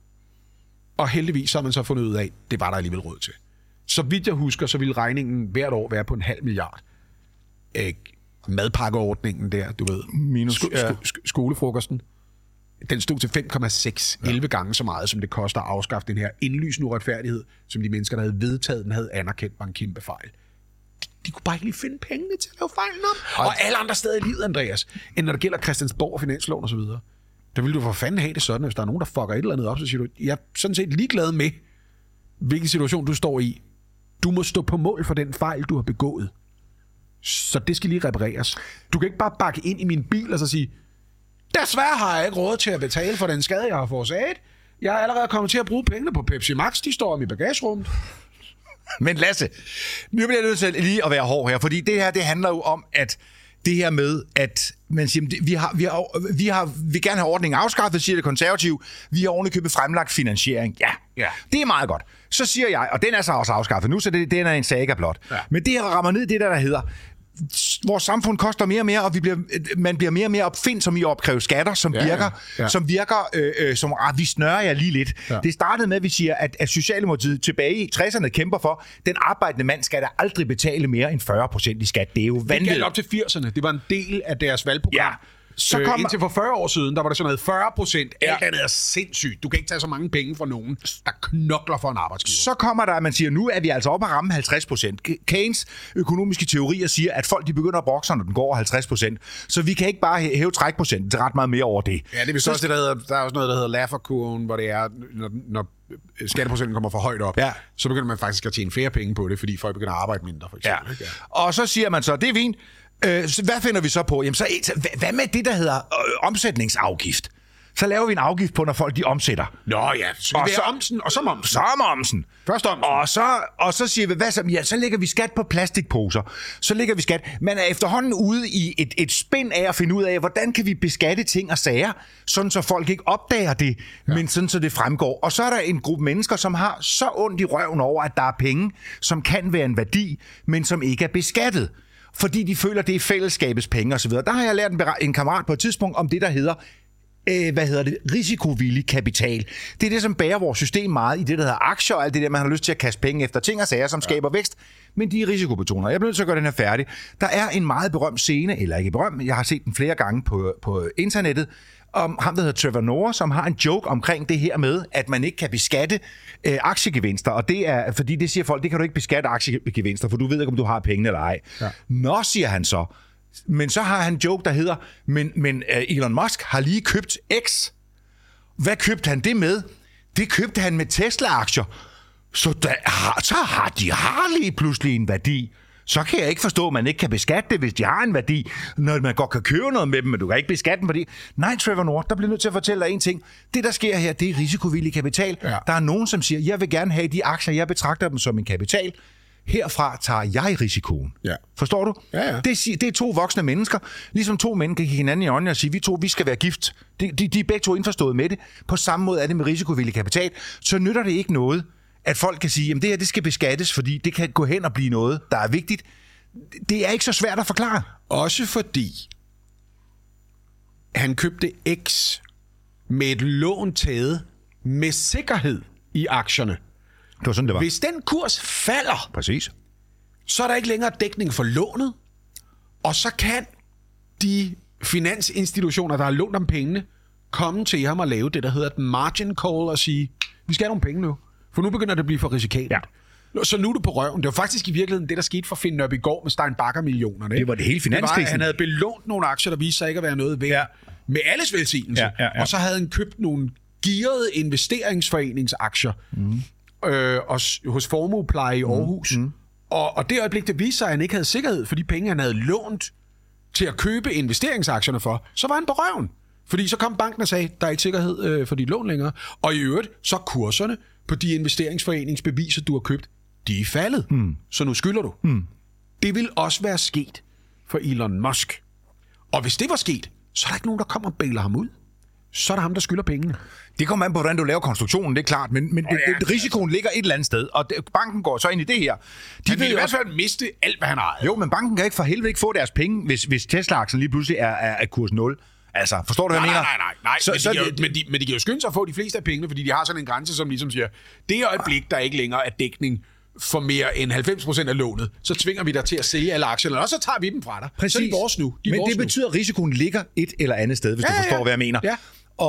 Og heldigvis så har man så fundet ud af, det var der alligevel råd til. Så vidt jeg husker, så ville regningen hvert år være på 0,5 milliard. Madpakkeordningen der, du ved. Minus skolefrokosten. Den stod til 5,6. 11 gange så meget, som det koster at afskaffe den her indlysende uretfærdighed, som de mennesker, der havde vedtaget den, havde anerkendt var en kæmpe fejl. De kunne bare ikke lige finde pengene til at lave fejlen om. Og alle andre steder i livet, Andreas, end når det gælder Christiansborg og finansloven og så videre. Der vil du for fanden have det sådan, hvis der er nogen, der fucker et eller andet op, så siger du, jeg er sådan set ligeglad med, hvilken situation du står i. Du må stå på mål for den fejl, du har begået. Så det skal lige repareres. Du kan ikke bare bakke ind i min bil og så sige, desværre har jeg ikke råd til at betale for den skade, jeg har forårsaget. Jeg er allerede kommet til at bruge pengene på Pepsi Max. De står i bagagerummet. Men Lasse, nu bliver jeg nødt til lige at være hård her, fordi det her, det handler jo om, at det her med, at man siger, vi vil gerne have ordningen afskaffet, siger det konservative. Vi har ovenikøbet fremlagt finansiering. Ja, det er meget godt. Så siger jeg, og den er så også afskaffet nu, så den er en saga blot. Ja. Men det her rammer ned det der hedder, vores samfund koster mere og mere, og man bliver mere og mere opfindsom i at opkræve skatter, som virker, som vi snører jer lige lidt. Ja. Det startede med, at vi siger, at Socialdemokratiet tilbage i 60'erne kæmper for, den arbejdende mand skal da aldrig betale mere end 40% i skat. Det er jo vanvittigt. Det galt op til 80'erne. Det var en del af deres valgprogram. Ja. Indtil for 40 år siden, der var det sådan noget 40%. Alt andet er sindssygt. Du kan ikke tage så mange penge fra nogen, der knokler for en arbejdsgiver. Så kommer der, at man siger, nu er vi altså oppe at ramme 50%. Keynes økonomiske teorier siger, at folk de begynder at brokse, når den går over 50%. Så vi kan ikke bare hæve trækprocenten til ret meget mere over det. Ja, det er så også det, der er også noget, der hedder Laffer-kurven, hvor det er, når skatteprocenten kommer for højt op, så begynder man faktisk at tjene flere penge på det, fordi folk begynder at arbejde mindre, for eksempel. Ja. Og så siger man så, det er fint. Hvad finder vi så på? Jamen, hvad med det, der hedder omsætningsafgift? Så laver vi en afgift på, når folk de omsætter. Nå ja, så omsen, og så momsen. Så momsen. Først omsen. Og så siger vi, så lægger vi skat på plastikposer. Så lægger vi skat. Man er efterhånden ude i et spænd af at finde ud af, hvordan kan vi beskatte ting og sager, sådan så folk ikke opdager det, men sådan så det fremgår. Og så er der en gruppe mennesker, som har så ondt i røven over, at der er penge, som kan være en værdi, men som ikke er beskattet. Fordi de føler, det er fællesskabets penge osv. Der har jeg lært en kammerat på et tidspunkt om det, der hedder risikovillig kapital. Det er det, som bærer vores system meget i det, der hedder aktier, og alt det der, man har lyst til at kaste penge efter ting og sager, som skaber vækst, men de er risikobetoner. Jeg bliver nødt til at gøre den her færdig. Der er en meget berømt scene, eller ikke berømt, jeg har set den flere gange på internettet, om ham, der hedder Trevor Noah, som har en joke omkring det her med, at man ikke kan beskatte aktiegevinster, og det er, fordi det siger folk, det kan du ikke beskatte aktiegevinster, for du ved ikke, om du har penge eller ej. Ja. Nå, siger han så. Men så har han en joke, der hedder, men Elon Musk har lige købt X. Hvad købte han det med? Det købte han med Tesla-aktier. Så har de lige pludselig en værdi. Så kan jeg ikke forstå, at man ikke kan beskatte det, hvis de har en værdi, når man godt kan købe noget med dem, men du kan ikke beskatte dem, fordi... Nej, Trevor Noah, der bliver nødt til at fortælle dig en ting. Det, der sker her, det er risikovillig kapital. Ja. Der er nogen, som siger, jeg vil gerne have de aktier, jeg betragter dem som en kapital. Herfra tager jeg risikoen. Ja. Forstår du? Ja. Det er to voksne mennesker. Ligesom to mænd kan kigge hinanden i øjnene og sige, vi skal være gift. De er begge to indforstået med det. På samme måde er det med risikovillig kapital. Så nytter det ikke noget, at folk kan sige, at det her det skal beskattes, fordi det kan gå hen og blive noget, der er vigtigt. Det er ikke så svært at forklare. Også fordi han købte X med et lån taget med sikkerhed i aktierne. Det var sådan, det var. Hvis den kurs falder, præcis, så er der ikke længere dækning for lånet, og så kan de finansinstitutioner, der har lånt ham pengene, komme til ham og lave det, der hedder et margin call og sige, vi skal have nogle penge nu, for nu begynder det at blive for risikabelt. Ja. Så nu er du på røven. Det var faktisk i virkeligheden det, der skete for Finn Nørbegaard med Stein Bakker-millionerne. Det var det hele finanskrisen. Han havde belånt nogle aktier, der viste sig ikke at være noget værd, med alles velsignelse. Ja. Og så havde han købt nogle gearede investeringsforeningsaktier hos Formuepleje i Aarhus. Og det øjeblik, det viste sig, at han ikke havde sikkerhed for de penge, han havde lånt til at købe investeringsaktierne for, så var han på røven. Fordi så kom banken og sagde, der er ikke sikkerhed for dit lån længere. Og i øvrigt, så kurserne på de investeringsforeningsbeviser, du har købt, de er faldet. Så nu skylder du. Det vil også være sket for Elon Musk. Og hvis det var sket, så er der ikke nogen, der kommer og bailer ham ud. Så er der ham, der skylder pengene. Det kommer an på, hvordan du laver konstruktionen, det er klart, men risikoen ligger et eller andet sted, og banken går så ind i det her. De vil i hvert fald miste alt, hvad han har. Jo, men banken kan ikke for helvede ikke få deres penge, hvis Tesla-aktien lige pludselig er kurs 0. Altså, forstår du, hvad jeg mener? Nej. Men de kan jo skynde sig at få de fleste af pengene, fordi de har sådan en grænse, som ligesom siger, det øjeblik, der ikke længere er dækning for mere end 90% af lånet, så tvinger vi dig til at sælge alle aktierne, og så tager vi dem fra dig. Præcis. Så er de vores nu. Men det betyder, at risikoen ligger et eller andet sted, hvis du forstår, hvad jeg mener. Ja.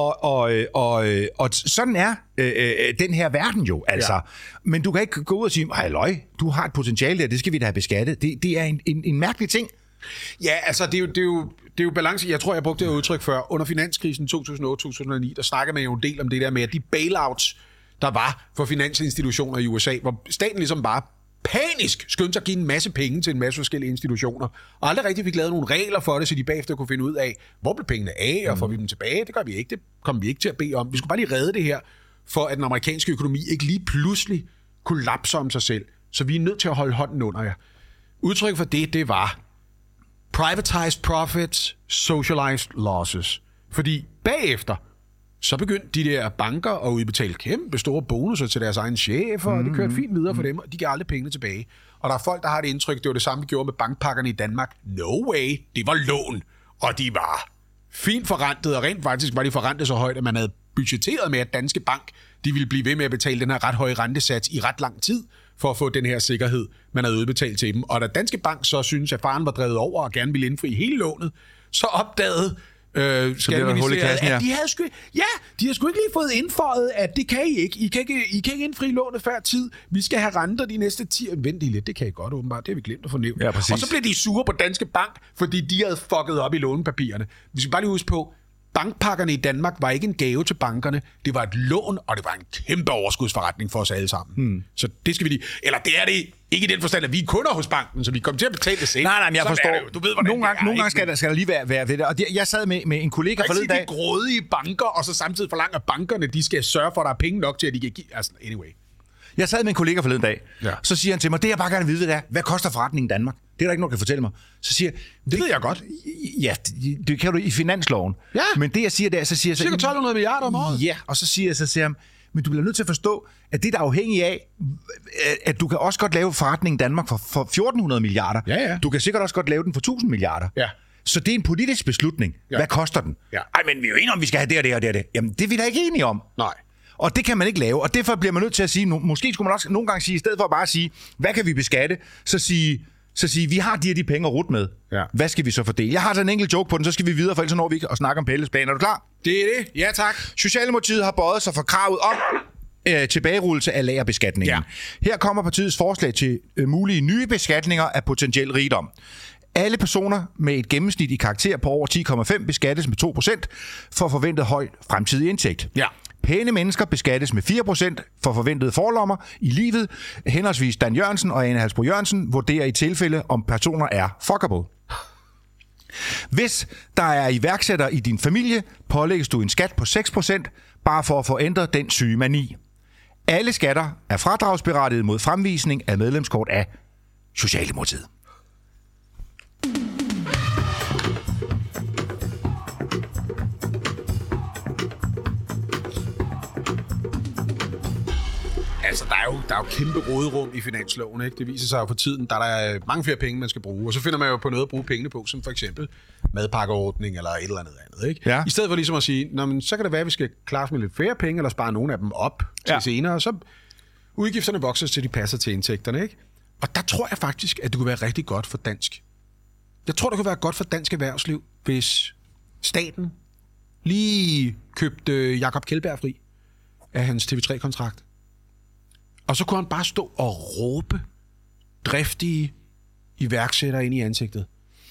Og sådan er den her verden jo, altså. Ja. Men du kan ikke gå ud og sige, halløj, du har et potentiale der, det skal vi da have beskattet. Det er en mærkelig ting. Ja, altså, det er jo balance. Jeg tror, jeg brugte det udtryk før. Under finanskrisen 2008-2009, der snakker man jo en del om det der med, at de bailouts, der var for finansinstitutioner i USA, hvor staten ligesom bare panisk skyndte sig at give en masse penge til en masse forskellige institutioner, og aldrig rigtig fik lavet nogle regler for det, så de bagefter kunne finde ud af, hvor blev pengene af, og får vi dem tilbage? Det gør vi ikke. Det kommer vi ikke til at bede om. Vi skulle bare lige redde det her, for at den amerikanske økonomi ikke lige pludselig kollapser om sig selv. Så vi er nødt til at holde hånden under jer. Udtryk for det var privatized profits, socialized losses. Fordi bagefter, så begyndte de der banker at udbetale kæmpe store bonusser til deres egen chefer, og det kørte fint videre for dem, og de gav aldrig pengene tilbage. Og der er folk, der har det indtryk, det var det samme, vi gjorde med bankpakkerne i Danmark. No way, det var lån, og de var fint forrentet, og rent faktisk var de forrentet så højt, at man havde budgetteret med, at Danske Bank, de ville blive ved med at betale den her ret høje rentesats i ret lang tid, for at få den her sikkerhed, man havde udbetalt til dem. Og da Danske Bank så synes, at faren var drevet over og gerne ville indfri hele lånet, så opdagede Skatteministeriet, at de havde sgu ikke lige fået indføjet, at det kan I ikke. I kan ikke indfri lånet før tid. Vi skal have renter de næste 10 år. Vent lidt, det kan I godt åbenbart. Det har vi glemt at få nævnt. Ja, og så blev de sure på Danske Bank, fordi de havde fucket op i lånepapirerne. Vi skal bare lige huske på, bankpakkerne i Danmark var ikke en gave til bankerne. Det var et lån, og det var en kæmpe overskudsforretning for os alle sammen. Så det skal vi lige... Eller det er det ikke i den forstand, at vi er kunder hos banken, så vi kommer til at betale det selv. Nej, men jeg forstår. Du ved, nogle gange skal der lige være det der. Og jeg sad med en kollega forleden dag. De grådige banker, og så samtidig forlanger, at bankerne de skal sørge for, at der er penge nok til, at de kan give... Altså, anyway. Jeg sad med en kollega forleden dag. Ja. Så siger han til mig, det jeg bare gerne vil vide, det er, hvad koster forretningen i Danmark? Det er der ikke nogen, der kan fortælle mig. Så siger jeg, det ved jeg godt. Ja, det kan du i finansloven. Ja. Men det jeg siger der, så siger jeg... Cirka 1200 milliarder om året. Ja, og så siger jeg, men du bliver nødt til at forstå, at det er afhængigt af, at du kan også godt lave forretningen i Danmark for 1400 milliarder. Ja. Du kan sikkert også godt lave den for 1000 milliarder. Ja. Så det er en politisk beslutning. Ja. Hvad koster den? Ja. Ej, men vi er jo enige om, vi skal have det og det og det og det. Jamen, det er vi da ikke enige om. Nej. Og det kan man ikke lave, og derfor bliver man nødt til at sige, måske skulle man også nogle gange sige, i stedet for bare at sige, hvad kan vi beskatte, så sige, vi har de penge at rutte med. Ja. Hvad skal vi så fordele? Jeg har da en enkelt joke på den, så skal vi videre, for ellers når vi ikke at snakke om Pelles plan. Er du klar? Det er det. Ja, tak. Socialdemokratiet har bøjet sig for kravet om tilbagerullelse af lagerbeskatningen. Ja. Her kommer partiets forslag til mulige nye beskatninger af potentiel rigdom. Alle personer med et gennemsnit i karakter på over 10,5 beskattes med 2% for forventet høj fremtidig indtægt. Ja. Pæne mennesker beskattes med 4% for forventede forlommer i livet. Henholdsvis Dan Jørgensen og Ane Halsbro Jørgensen vurderer i tilfælde, om personer er fuckable. Hvis der er iværksætter i din familie, pålægges du en skat på 6%, bare for at få ændret den syge mani. Alle skatter er fradragsberettiget mod fremvisning af medlemskort af Socialdemokratiet. Altså, der er jo kæmpe råderum i finansloven, ikke? Det viser sig jo for tiden, der er mange flere penge, man skal bruge. Og så finder man jo på noget at bruge pengene på, som for eksempel madpakkeordning eller et eller andet, ikke? Ja. I stedet for ligesom at sige, men så kan det være, at vi skal klare os med lidt flere penge, eller spare nogle af dem op til senere, og så udgifterne vokser, til de passer til indtægterne, ikke? Og der tror jeg faktisk, at det kunne være rigtig godt for dansk. Jeg tror, det kunne være godt for dansk erhvervsliv, hvis staten lige købte Jakob Kjeldberg fri af hans TV3-kontrakt. Og så kunne han bare stå og råbe driftige iværksættere ind i ansigtet.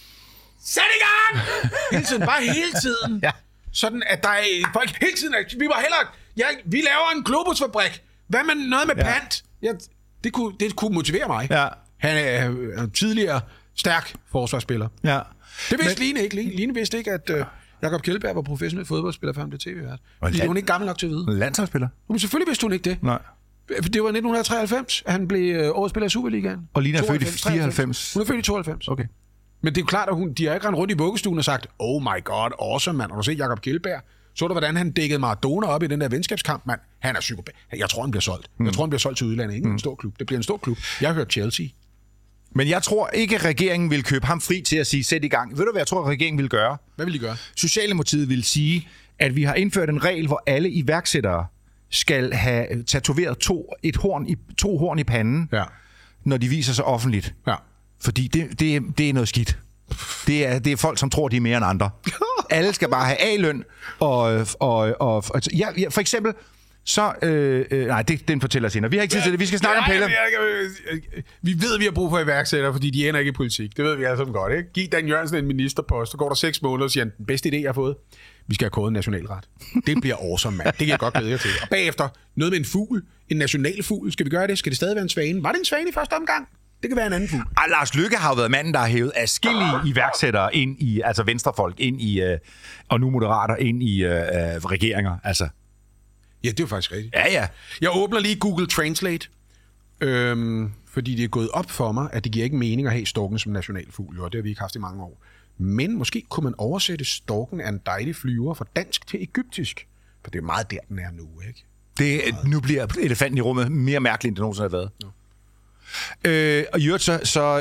Sæt i gang! Hele tiden, bare hele tiden. Ja. Sådan, at der er folk hele tiden. Vi var hellere... vi laver en Globus-fabrik. Hvad med noget med pant? Ja, det kunne motivere mig. Ja. Han er tidligere stærk forsvarsspiller. Ja. Det vidste Line ikke. Line vidste ikke, at Jakob Kjeldberg var professionel fodboldspiller, før han blev tv-vært. Fordi det var hun ikke gammel nok til at vide. Landsholdsspiller? Men selvfølgelig vidste hun ikke det. Nej. Det var 1993, at han blev årets spiller i Superligaen. Og Lina er født i 94. Hun er født i 92. Okay. Men det er jo klart, at de har ikke rendt rundt i vuggestuen og sagt, oh my god, awesome, mand. Har du set Jakob Kjeldberg? Så du, hvordan han dækkede Maradona op i den der venskabskamp, mand? Han er psykopat. Jeg tror, han bliver solgt. Jeg tror, han bliver solgt til udlandet. Ikke en stor klub. Det bliver en stor klub. Jeg har hørt Chelsea. Men jeg tror ikke, at regeringen vil købe ham fri til at sige, sæt i gang. Ved du, hvad jeg tror, at regeringen vil gøre? Hvad vil de gøre? Socialdemokratiet vil sige, at vi har indført en regel, hvor alle iværksættere skal have tatoveret to horn i panden, når de viser sig offentligt. Ja. Fordi det er noget skidt. Det er folk, som tror, de er mere end andre. Alle skal bare have A-løn, og for eksempel, så... nej, den fortæller senere. Vi har ikke tid til det. Vi skal snakke om Pelle. Vi ved, at vi har brug for iværksættere, fordi de ender ikke i politik. Det ved vi alle sammen godt, ikke? Giv Dan Jørgensen en ministerpost, så går der 6 måneder og siger, den bedste idé, jeg har fået, vi skal have kodet en nationalret. Det bliver awesome, mand. Det kan jeg godt glæde jer til. Og bagefter, noget med en fugl. En nationalfugl. Skal vi gøre det? Skal det stadig være en svane? Var det en svane i første omgang? Det kan være en anden fugl. Lars Løkke har jo været manden, der har hævet adskillige iværksættere ind i, altså venstrefolk, ind i, og nu moderater ind i regeringer, altså. Ja, det er jo faktisk rigtigt. Ja. Jeg åbner lige Google Translate, fordi det er gået op for mig, at det giver ikke mening at have storken som nationalfugl, og det har vi ikke haft i mange år. Men måske kunne man oversætte storken af en dejlig flyver fra dansk til egyptisk, for det er meget der, den er nu, ikke? Nu bliver elefanten i rummet mere mærkeligt, end det nogensinde har været. No. Og i øvrigt så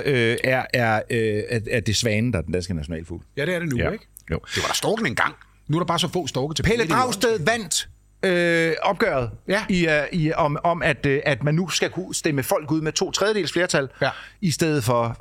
er det svanen, der er den danske nationalfugl. Ja, det er det nu, ikke? Jo. Det var der storken engang. Nu er der bare så få storke tilbage. Pelle Dragsted vandt opgøret om, at man nu skal kunne stemme folk ud med 2/3 flertal, i stedet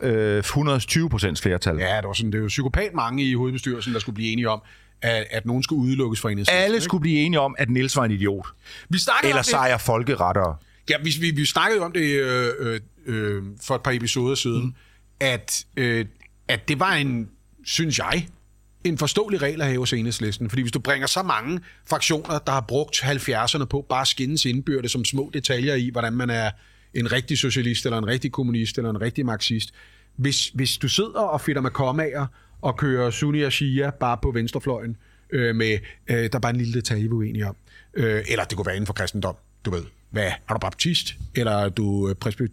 for 120% flertal. Ja, det er jo psykopat mange i hovedbestyrelsen, der skulle blive enige om, at nogen skulle udelukkes fra Enhedslisten. Alle skulle blive enige om, at Niels var en idiot. Eller sejrer folkerettere. Ja, vi snakkede jo om det for et par episoder siden, at det var synes jeg, en forståelig regel at have hos Enhedslisten. Fordi hvis du bringer så mange fraktioner, der har brugt 70'erne på bare skændes indbyrdes som små detaljer i, hvordan man er en rigtig socialist, eller en rigtig kommunist, eller en rigtig marxist. Hvis du sidder og fitter med kommaer og kører Sunni og Shia bare på venstrefløjen, med der er bare en lille detalje, vi er uenige om. Eller det kunne være inden for kristendom, du ved. Hvad? Er du baptist? Eller er du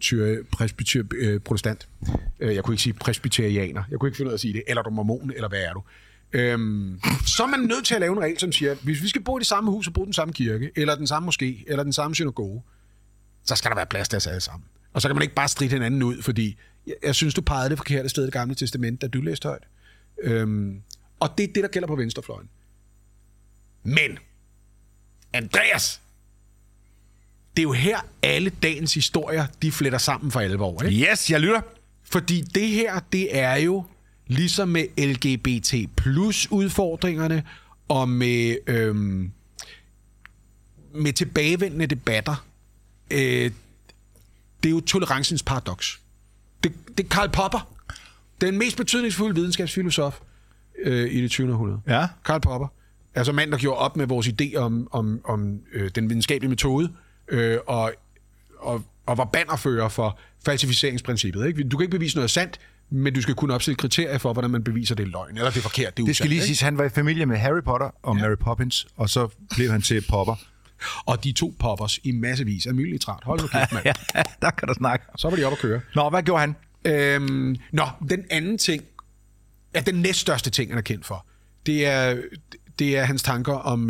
protestant? Jeg kunne ikke sige presbyterianer. Jeg kunne ikke finde ud af at sige det. Eller er du mormon? Eller hvad er du? Så er man nødt til at lave en regel, som siger, hvis vi skal bo i det samme hus og bruge den samme kirke, eller den samme moské, eller den samme synagoge, så skal der være plads til os alle sammen. Og så kan man ikke bare stride hinanden ud, fordi jeg synes, du pegede det forkerte sted i Det Gamle Testament, da du læste højt. Og det er det, der gælder på venstrefløjen. Men, Andreas, det er jo her alle dagens historier, de fletter sammen for alvor, ikke? Yes, jeg lytter. Fordi det her, det er jo ligesom med LGBT plus udfordringerne og med tilbagevendende debatter. Det er jo tolerancens paradoks. Det er Karl Popper, den mest betydningsfulde videnskabsfilosof i det 20. århundrede. Ja. Karl Popper. Altså mand, der gjorde op med vores idé om den videnskabelige metode, og var bannerfører for falsificeringsprincippet. Ikke? Du kan ikke bevise noget sandt, men du skal kunne opstille kriterier for, hvordan man beviser, det er løgn, eller det er forkert, det er Det skal usandt, lige siges, han var i familie med Harry Potter og Mary Poppins, og så blev han til Popper. Og de to Poppers i massevis af mylnitrat. Hold nu kæft, mand. Ja, der kan du snakke. Så var de op at køre. Nå, hvad gjorde han? Den anden ting, den næststørste ting, han er kendt for, det er hans tanker om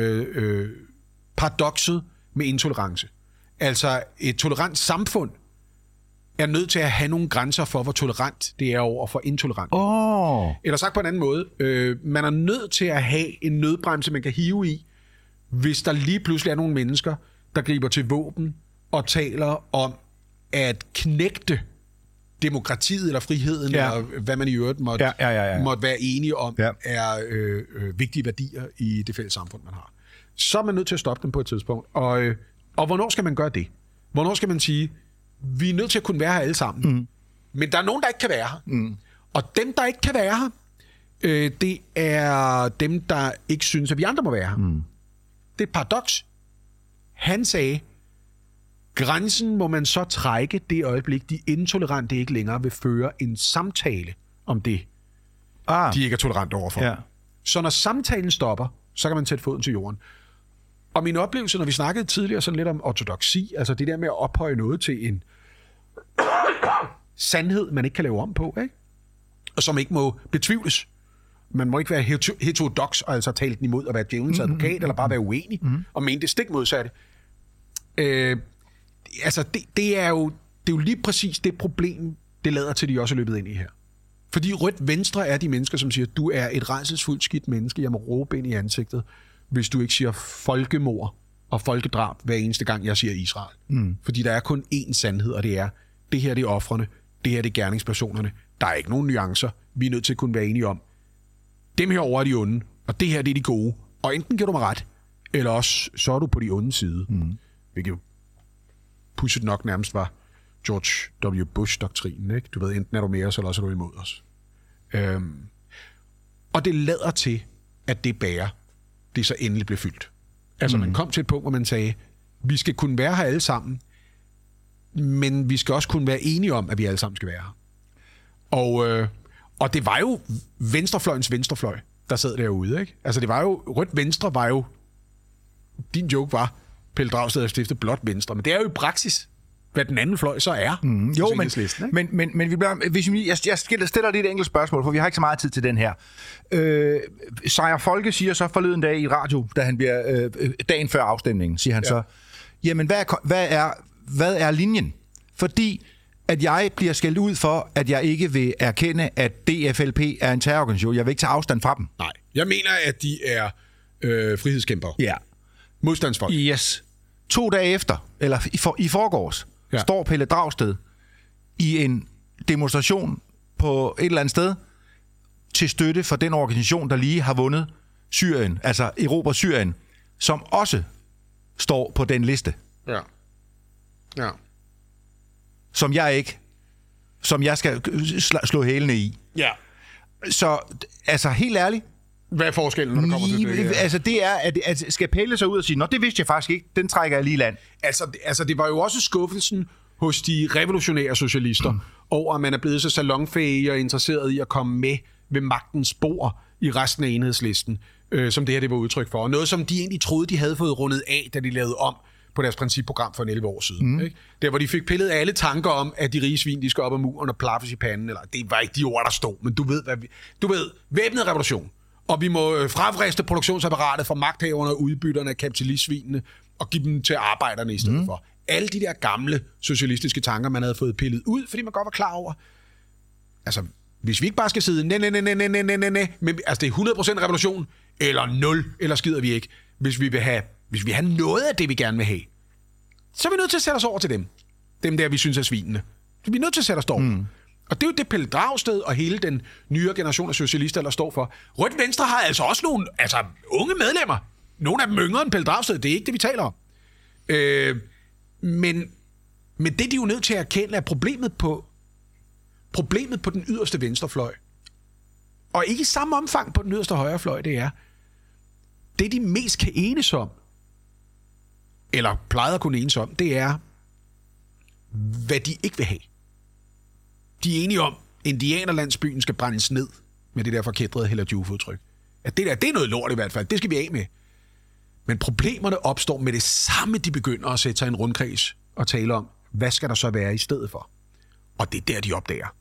paradokset med intolerance. Altså, et tolerant samfund er nødt til at have nogle grænser for, hvor tolerant det er over for intolerant. Eller sagt på en anden måde, man er nødt til at have en nødbremse, man kan hive i, hvis der lige pludselig er nogle mennesker, der griber til våben og taler om at knægte demokratiet eller friheden, eller hvad man i øvrigt måtte være enige om, er vigtige værdier i det fælles samfund, man har. Så er man nødt til at stoppe dem på et tidspunkt. Og hvornår skal man gøre det? Hvornår skal man sige, vi er nødt til at kunne være her alle sammen, men der er nogen, der ikke kan være her. Og dem, der ikke kan være her, det er dem, der ikke synes, at vi andre må være her. Det er et paradoks. Han sagde, grænsen må man så trække det øjeblik, de intolerante ikke længere vil føre en samtale om det, de ikke er tolerante overfor. Ja. Så når samtalen stopper, så kan man sætte foden til jorden. Og min oplevelse, når vi snakkede tidligere sådan lidt om ortodoksi, altså det der med at ophøje noget til en sandhed, man ikke kan lave om på, ikke? Og som ikke må betvivles. Man må ikke være heterodox, og altså tale den imod at være djævelens advokat, eller bare være uenig, og mene det stik modsatte. Det er jo lige præcis det problem, det lader til, de også er løbet ind i her. Fordi rødt-venstre er de mennesker, som siger, du er et rædselsfuldt skidt menneske, jeg må råbe ind i ansigtet, hvis du ikke siger folkemord og folkedrab hver eneste gang, jeg siger Israel. Fordi der er kun én sandhed, og det er, det her det er ofrene, det her det er gerningspersonerne. Der er ikke nogen nuancer. Vi er nødt til at kunne være enige om, dem herovre er de onde, og det her det er de gode. Og enten giver du mig ret, eller også så er du på de onde side. Hvilket jo pusset nok nærmest var George W. Bush-doktrinen. Ikke? Du ved, enten er du med os, eller også er du imod os. Og det lader til, at det bærer, det så endelig blev fyldt. Altså man kom til et punkt, hvor man sagde, vi skal kunne være her alle sammen, men vi skal også kunne være enige om, at vi alle sammen skal være her. Og det var jo venstrefløjens venstrefløj, der sad derude, ikke? Altså det var jo, rødt-venstre var jo, din joke var, Pelle Dragsted har stiftet blot venstre, men det er jo i praksis, hvad den anden fløj så er. Men vi bliver, jeg stiller lige et enkelt spørgsmål, for vi har ikke så meget tid til den her. Seier Folke siger så forleden dag i radio, da han bliver dagen før afstemningen, siger han så, jamen hvad er linjen? Fordi at jeg bliver skældt ud for, at jeg ikke vil erkende, at DFLP er en terrororganisation. Jeg vil ikke tage afstand fra dem. Nej, jeg mener, at de er frihedskæmpere. Ja. Modstandsfolk. Yes. 2 dage efter, eller i forgårs, står Pelle Dragsted i en demonstration på et eller andet sted til støtte for den organisation, der lige har vundet Syrien, altså Europa Syrien, som også står på den liste. Ja. Som jeg skal slå hælene i. Ja. Så, altså helt ærligt. Hvad er forskellen, når det kommer til det? Altså det er, at skal Pelle sig ud og sige, nå, det vidste jeg faktisk ikke, den trækker jeg lige land. Altså det var jo også skuffelsen hos de revolutionære socialister, over at man er blevet så salonfæhig og interesseret i at komme med ved magtens bord i resten af Enhedslisten, som det her det var udtryk for. Og noget, som de egentlig troede, de havde fået rundet af, da de lavede om på deres principprogram for 11 år siden. Ikke? Der, hvor de fik pillet alle tanker om, at de rige svin, de skal op ad muren og plaffes i panden, eller det var ikke de ord, der stod, men du ved, væbnet revolution. Og vi må fravriste produktionsapparatet fra magthaverne og udbytterne af kapitalistsvinene og give dem til arbejderne i stedet for. Alle de der gamle socialistiske tanker, man havde fået pillet ud, fordi man godt var klar over, altså, hvis vi ikke bare skal sidde, men altså det er 100% revolution, eller 0, eller skider vi ikke. Hvis vi vil have noget af det, vi gerne vil have, så er vi nødt til at sætte os over til dem. Dem der, vi synes er svinene. Vi er nødt til at sætte os over. Og det er jo det, Pelle Dragsted og hele den nye generation af socialister, der står for. Rødt Venstre har altså også nogle unge medlemmer. Nogle af dem yngre end Pelle Dragsted. Det er ikke det, vi taler om. Men det er de jo nødt til at erkende, at problemet på den yderste venstrefløj, og ikke i samme omfang på den yderste højrefløj, det er, det de mest kan enes om, eller plejede at kunne enes om, det er, hvad de ikke vil have. De er enige om, at indianerlandsbyen skal brændes ned med det der forkædrede Hella Juf-udtryk. At det er noget lort i hvert fald. Det skal vi af med. Men problemerne opstår med det samme, de begynder at sætte sig i en rundkreds og tale om, hvad skal der så være i stedet for? Og det er der, de opdager.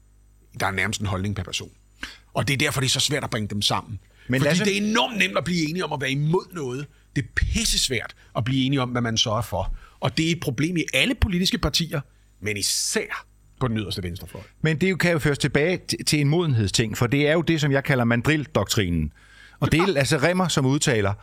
Der er nærmest en holdning per person. Og det er derfor, det er så svært at bringe dem sammen. Men fordi det er enormt nemt at blive enige om at være imod noget. Det er pissesvært at blive enige om, hvad man så er for. Og det er et problem i alle politiske partier, men især på den yderste venstrefløj. Men det kan jo føres tilbage til en modenhedsting, for det er jo det, som jeg kalder mandril-doktrinen. Og det er Lasse Rimmer, som udtaler,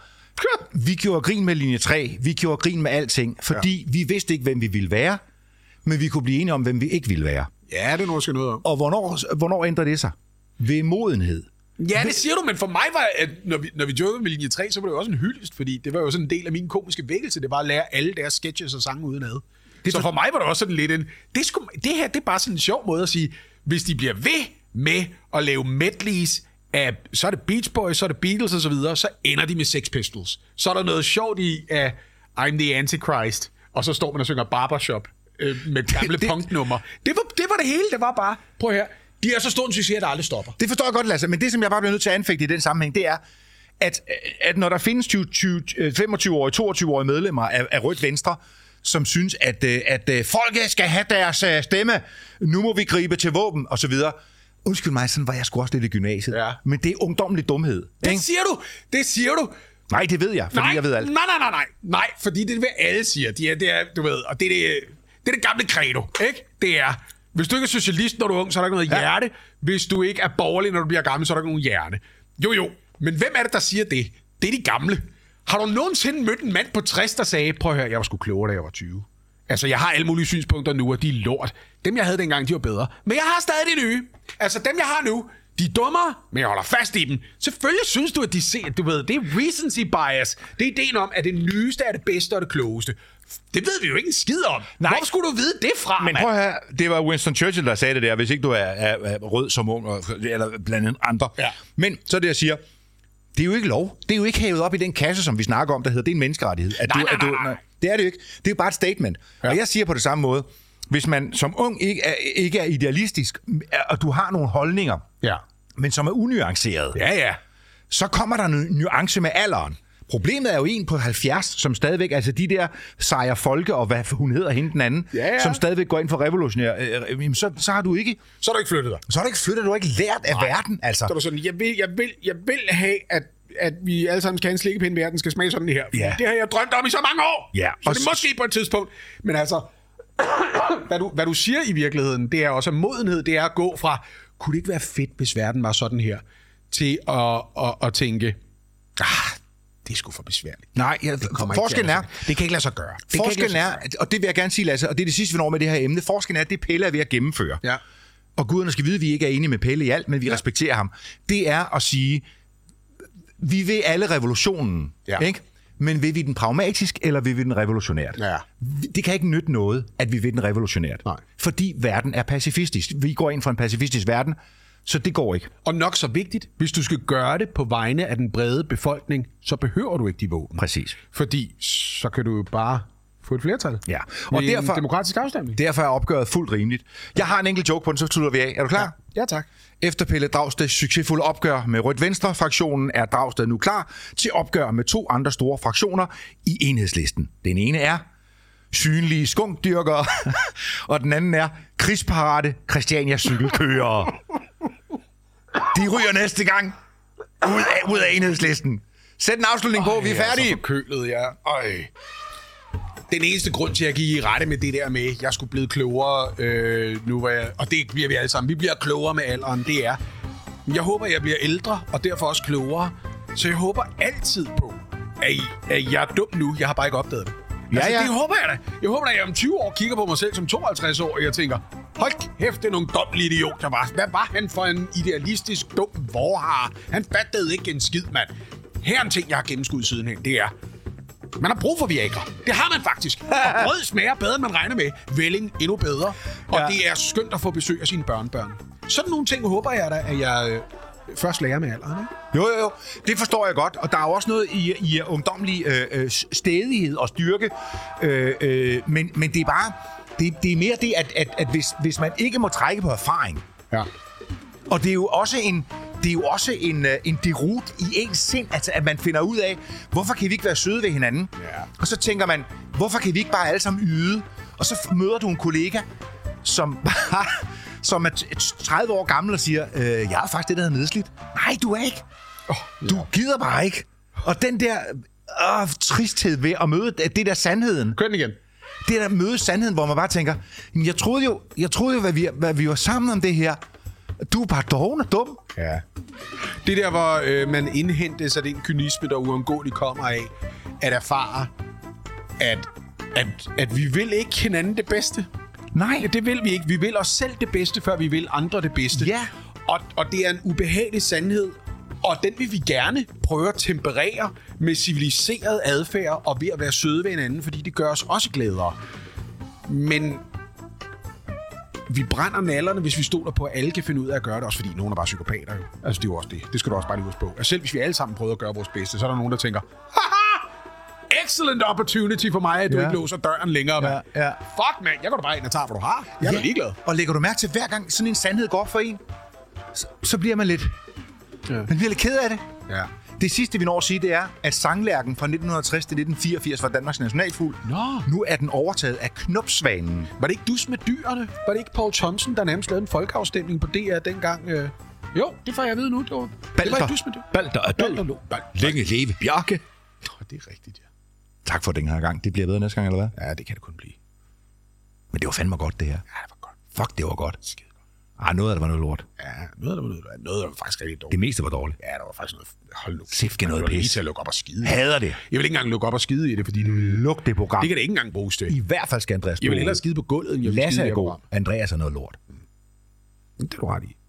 vi gjorde grin med linje 3, vi gjorde grin med alting, fordi vi vidste ikke, hvem vi ville være, men vi kunne blive enige om, hvem vi ikke ville være. Ja, det er noget, noget om. Og hvornår ændrer det sig? Ved modenhed. Ja, det siger du, men for mig var, at når vi jokede med linje 3, så var det jo også en hyldest, fordi det var jo sådan en del af min komiske vækkelse, det var at lære alle deres sketches og sange udenad. Så for mig var det også sådan lidt det her, det er bare sådan en sjov måde at sige, hvis de bliver ved med at lave medleys af, så er det Beach Boys, så er det Beatles og så videre, så ender de med Sex Pistols. Så er der noget sjovt i af I'm the Antichrist, og så står man og synger Barbershop med gamle punknummer. Det var det hele, det var bare, prøv her, de er så stor en succes, at der aldrig stopper. Det forstår jeg godt, Lasse, men det, som jeg bare bliver nødt til at anfægte i den sammenhæng, det er, at når der findes 25-årige, 22-årige medlemmer af Rødt Venstre, som synes, at folket skal have deres stemme, nu må vi gribe til våben, og så videre. Undskyld mig, sådan var jeg sgu også lidt i gymnasiet. Ja. Men det er ungdommelig dumhed. Det siger du! Nej, det ved jeg, fordi jeg ved alt. Nej, fordi det er, hvad alle siger. Det er, du ved, og det er det gamle credo, ikke? Det er, hvis du ikke er socialist, når du er ung, så er der ikke noget hjerte. Hvis du ikke er borgerlig, når du bliver gammel, så er der ikke nogen hjerne. Jo, men hvem er det, der siger det? Det er de gamle. Har du nogensinde mødt en mand på 60, der sagde, prøv at høre, jeg var sgu klogere, da jeg var 20. Altså, jeg har alle mulige synspunkter nu, og de er lort. Dem, jeg havde dengang, de var bedre. Men jeg har stadig de nye. Altså, dem, jeg har nu, de er dummere, men jeg holder fast i dem. Selvfølgelig synes du, at de ser, du ved, det er recency bias. Det er ideen om, at det nyeste er det bedste og det klogeste. Det ved vi jo ikke en skid om. Nej. Hvor skulle du vide det fra, men prøv at høre, det var Winston Churchill, der sagde det der, hvis ikke du er rød som ung, eller blandt andet andre. Ja. Men så det, jeg siger, det er jo ikke lov. Det er jo ikke hævet op i den kasse, som vi snakker om, der hedder, det er en menneskerettighed. Nej. Det er det jo ikke. Det er jo bare et statement. Ja. Og jeg siger på det samme måde, hvis man som ung ikke er idealistisk, og du har nogle holdninger, men som er unuancerede, så kommer der en nuance med alderen. Problemet er jo en på 70, som stadigvæk, altså de der Sejer Folke, og hvad hun hedder hende den anden, som stadigvæk går ind for revolutionær, så har du ikke... Så har du ikke flyttet dig. Så har du ikke flyttet, du har ikke lært af verden, altså. Så er du sådan, jeg vil have, at vi alle sammen skal have en slikkepind, verden skal smage sådan her. Ja. Det har jeg drømt om i så mange år. Ja. Så det må ske på et tidspunkt. Men altså, hvad du siger i virkeligheden, det er også modenhed, det er at gå fra, kunne det ikke være fedt, hvis verden var sådan her, til at tænke, det er sgu for besværligt. Nej, forskellen er... Det kan ikke lade sig gøre. Forskellen er, og det vil jeg gerne sige, Lasse, og det er det sidste, vi når med det her emne, forskellen er, at det Pelle er ved at gennemføre. Ja. Og guderne skal vide, at vi ikke er enige med Pelle i alt, men vi respekterer ham. Det er at sige, vi vil alle revolutionen, ikke? Men vil vi den pragmatisk, eller vil vi den revolutionært? Ja. Det kan ikke nytte noget, at vi vil den revolutionært. Nej. Fordi verden er pacifistisk. Vi går ind for en pacifistisk verden, så det går ikke. Og nok så vigtigt, hvis du skal gøre det på vegne af den brede befolkning, så behøver du ikke de våben. Præcis. Fordi så kan du jo bare få et flertal. Ja. Og derfor, en demokratisk afstemning. Derfor er opgøret fuldt rimeligt. Jeg har en enkelt joke på den, så slutter vi af. Er du klar? Ja, tak. Efter Pelle Dragsteds succesfulde opgør med Rødt Venstre-fraktionen, er Dragsted nu klar til opgør med 2 andre store fraktioner i Enhedslisten. Den ene er synlige skunkdyrkere, og den anden er krigsparate Christiania cykelkørere. De ryger næste gang ud af Enhedslisten. Sæt en afslutning på, vi er færdige. Jeg er så forkølet, ja. Den eneste grund til, at jeg gik i rette med det der med, at jeg skulle blive klogere nu, og det bliver vi alle sammen. Vi bliver klogere med alderen, det er. Jeg håber, jeg bliver ældre, og derfor også klogere. Så jeg håber altid på, at jeg er dum nu. Jeg har bare ikke opdaget det. Ja. Det håber jeg da. Jeg håber da, at jeg om 20 år kigger på mig selv som 52 år, og jeg tænker, hold kæft, det er nogle dumme idioter var. Hvad var han for en idealistisk dum vorhar? Han fattede ikke en skid, mand. Her er en ting, jeg har gennemskudt sidenhen, det er, man har brug for Viagra. Det har man faktisk. Og brød smager bedre, end man regner med. Velling endnu bedre. Og det er skønt at få besøg af sine børnebørn. Sådan nogle ting håber jeg da, at jeg først lærer med alderen. Ikke? Jo. Det forstår jeg godt. Og der er jo også noget i ungdommelig stædighed og styrke. Men det er bare... Det er mere det, at hvis man ikke må trække på erfaring. Ja. Og det er jo også en derut i ens sind, altså, at man finder ud af, hvorfor kan vi ikke være søde ved hinanden? Ja. Og så tænker man, hvorfor kan vi ikke bare alle sammen yde? Og så møder du en kollega, som er 30 år gammel og siger, jeg er faktisk det, der hedder nedslidt. Nej, du er ikke. Du gider bare ikke. Og den der tristhed ved at møde det der sandheden. Køn igen. Det der møde sandheden, hvor man bare tænker, jeg troede jo, hvad vi var sammen om det her. Du er bare doven og dum. Ja. Det der, hvor man indhenter sig den kynisme, der uundgåeligt kommer af, at erfare, at vi vil ikke hinanden det bedste. Nej. Ja, det vil vi ikke. Vi vil os selv det bedste, før vi vil andre det bedste. Ja. Og det er en ubehagelig sandhed, og den vil vi gerne prøve at temperere med civiliseret adfærd og ved at være søde ved hinanden, fordi det gør os også glædere. Men vi brænder nallerne, hvis vi stoler på, at alle kan finde ud af at gøre det, også fordi nogen er bare psykopater. Jo. Altså, det er jo også det. Det skal du også bare lige huske på. Altså, selv hvis vi alle sammen prøver at gøre vores bedste, så er der nogen, der tænker, haha! Excellent opportunity for mig, at du ikke låser døren længere, mand. Ja. Fuck, mand. Jeg går da bare ind og tager, hvad du har. Jeg er ligeglad. Og lægger du mærke til, hver gang sådan en sandhed går op for en, så bliver man lidt... Ja. Man bliver lidt ked af det. Ja. Det sidste, vi når at sige, det er, at sanglærken fra 1960 til 1984 var Danmarks nationalfugl. Nu er den overtaget af knopsvanen. Var det ikke Dus med dyrene? Var det ikke Paul Thomsen, der nærmest lavede en folkeafstemning på DR dengang? Jo, det får jeg at vide nu. Det var ikke Dus med dyr. Balder er død. Længe leve Bjarke. Det er rigtigt, ja. Tak for den her gang. Det bliver bedre næste gang, eller hvad? Ja, det kan det kun blive. Men det var fandme godt, det her. Ja, det var godt. Fuck, det var godt. Skide godt. Noget af det var noget lort. Ja, noget af det var faktisk rigtig dårligt. Det meste var dårligt. Ja, der var faktisk noget... Hold nu. Sifke noget pis. Lige til at lukke op og skide. Hader det. Jeg vil ikke engang lukke op og skide i det, fordi... Luk det program. Det kan det ikke engang bruges til. I hvert fald skal Andreas Jeg vil hellere skide på gulvet, end jeg vil Lasse skide i er det god. program. Andreas er noget lort. Det er du ret i.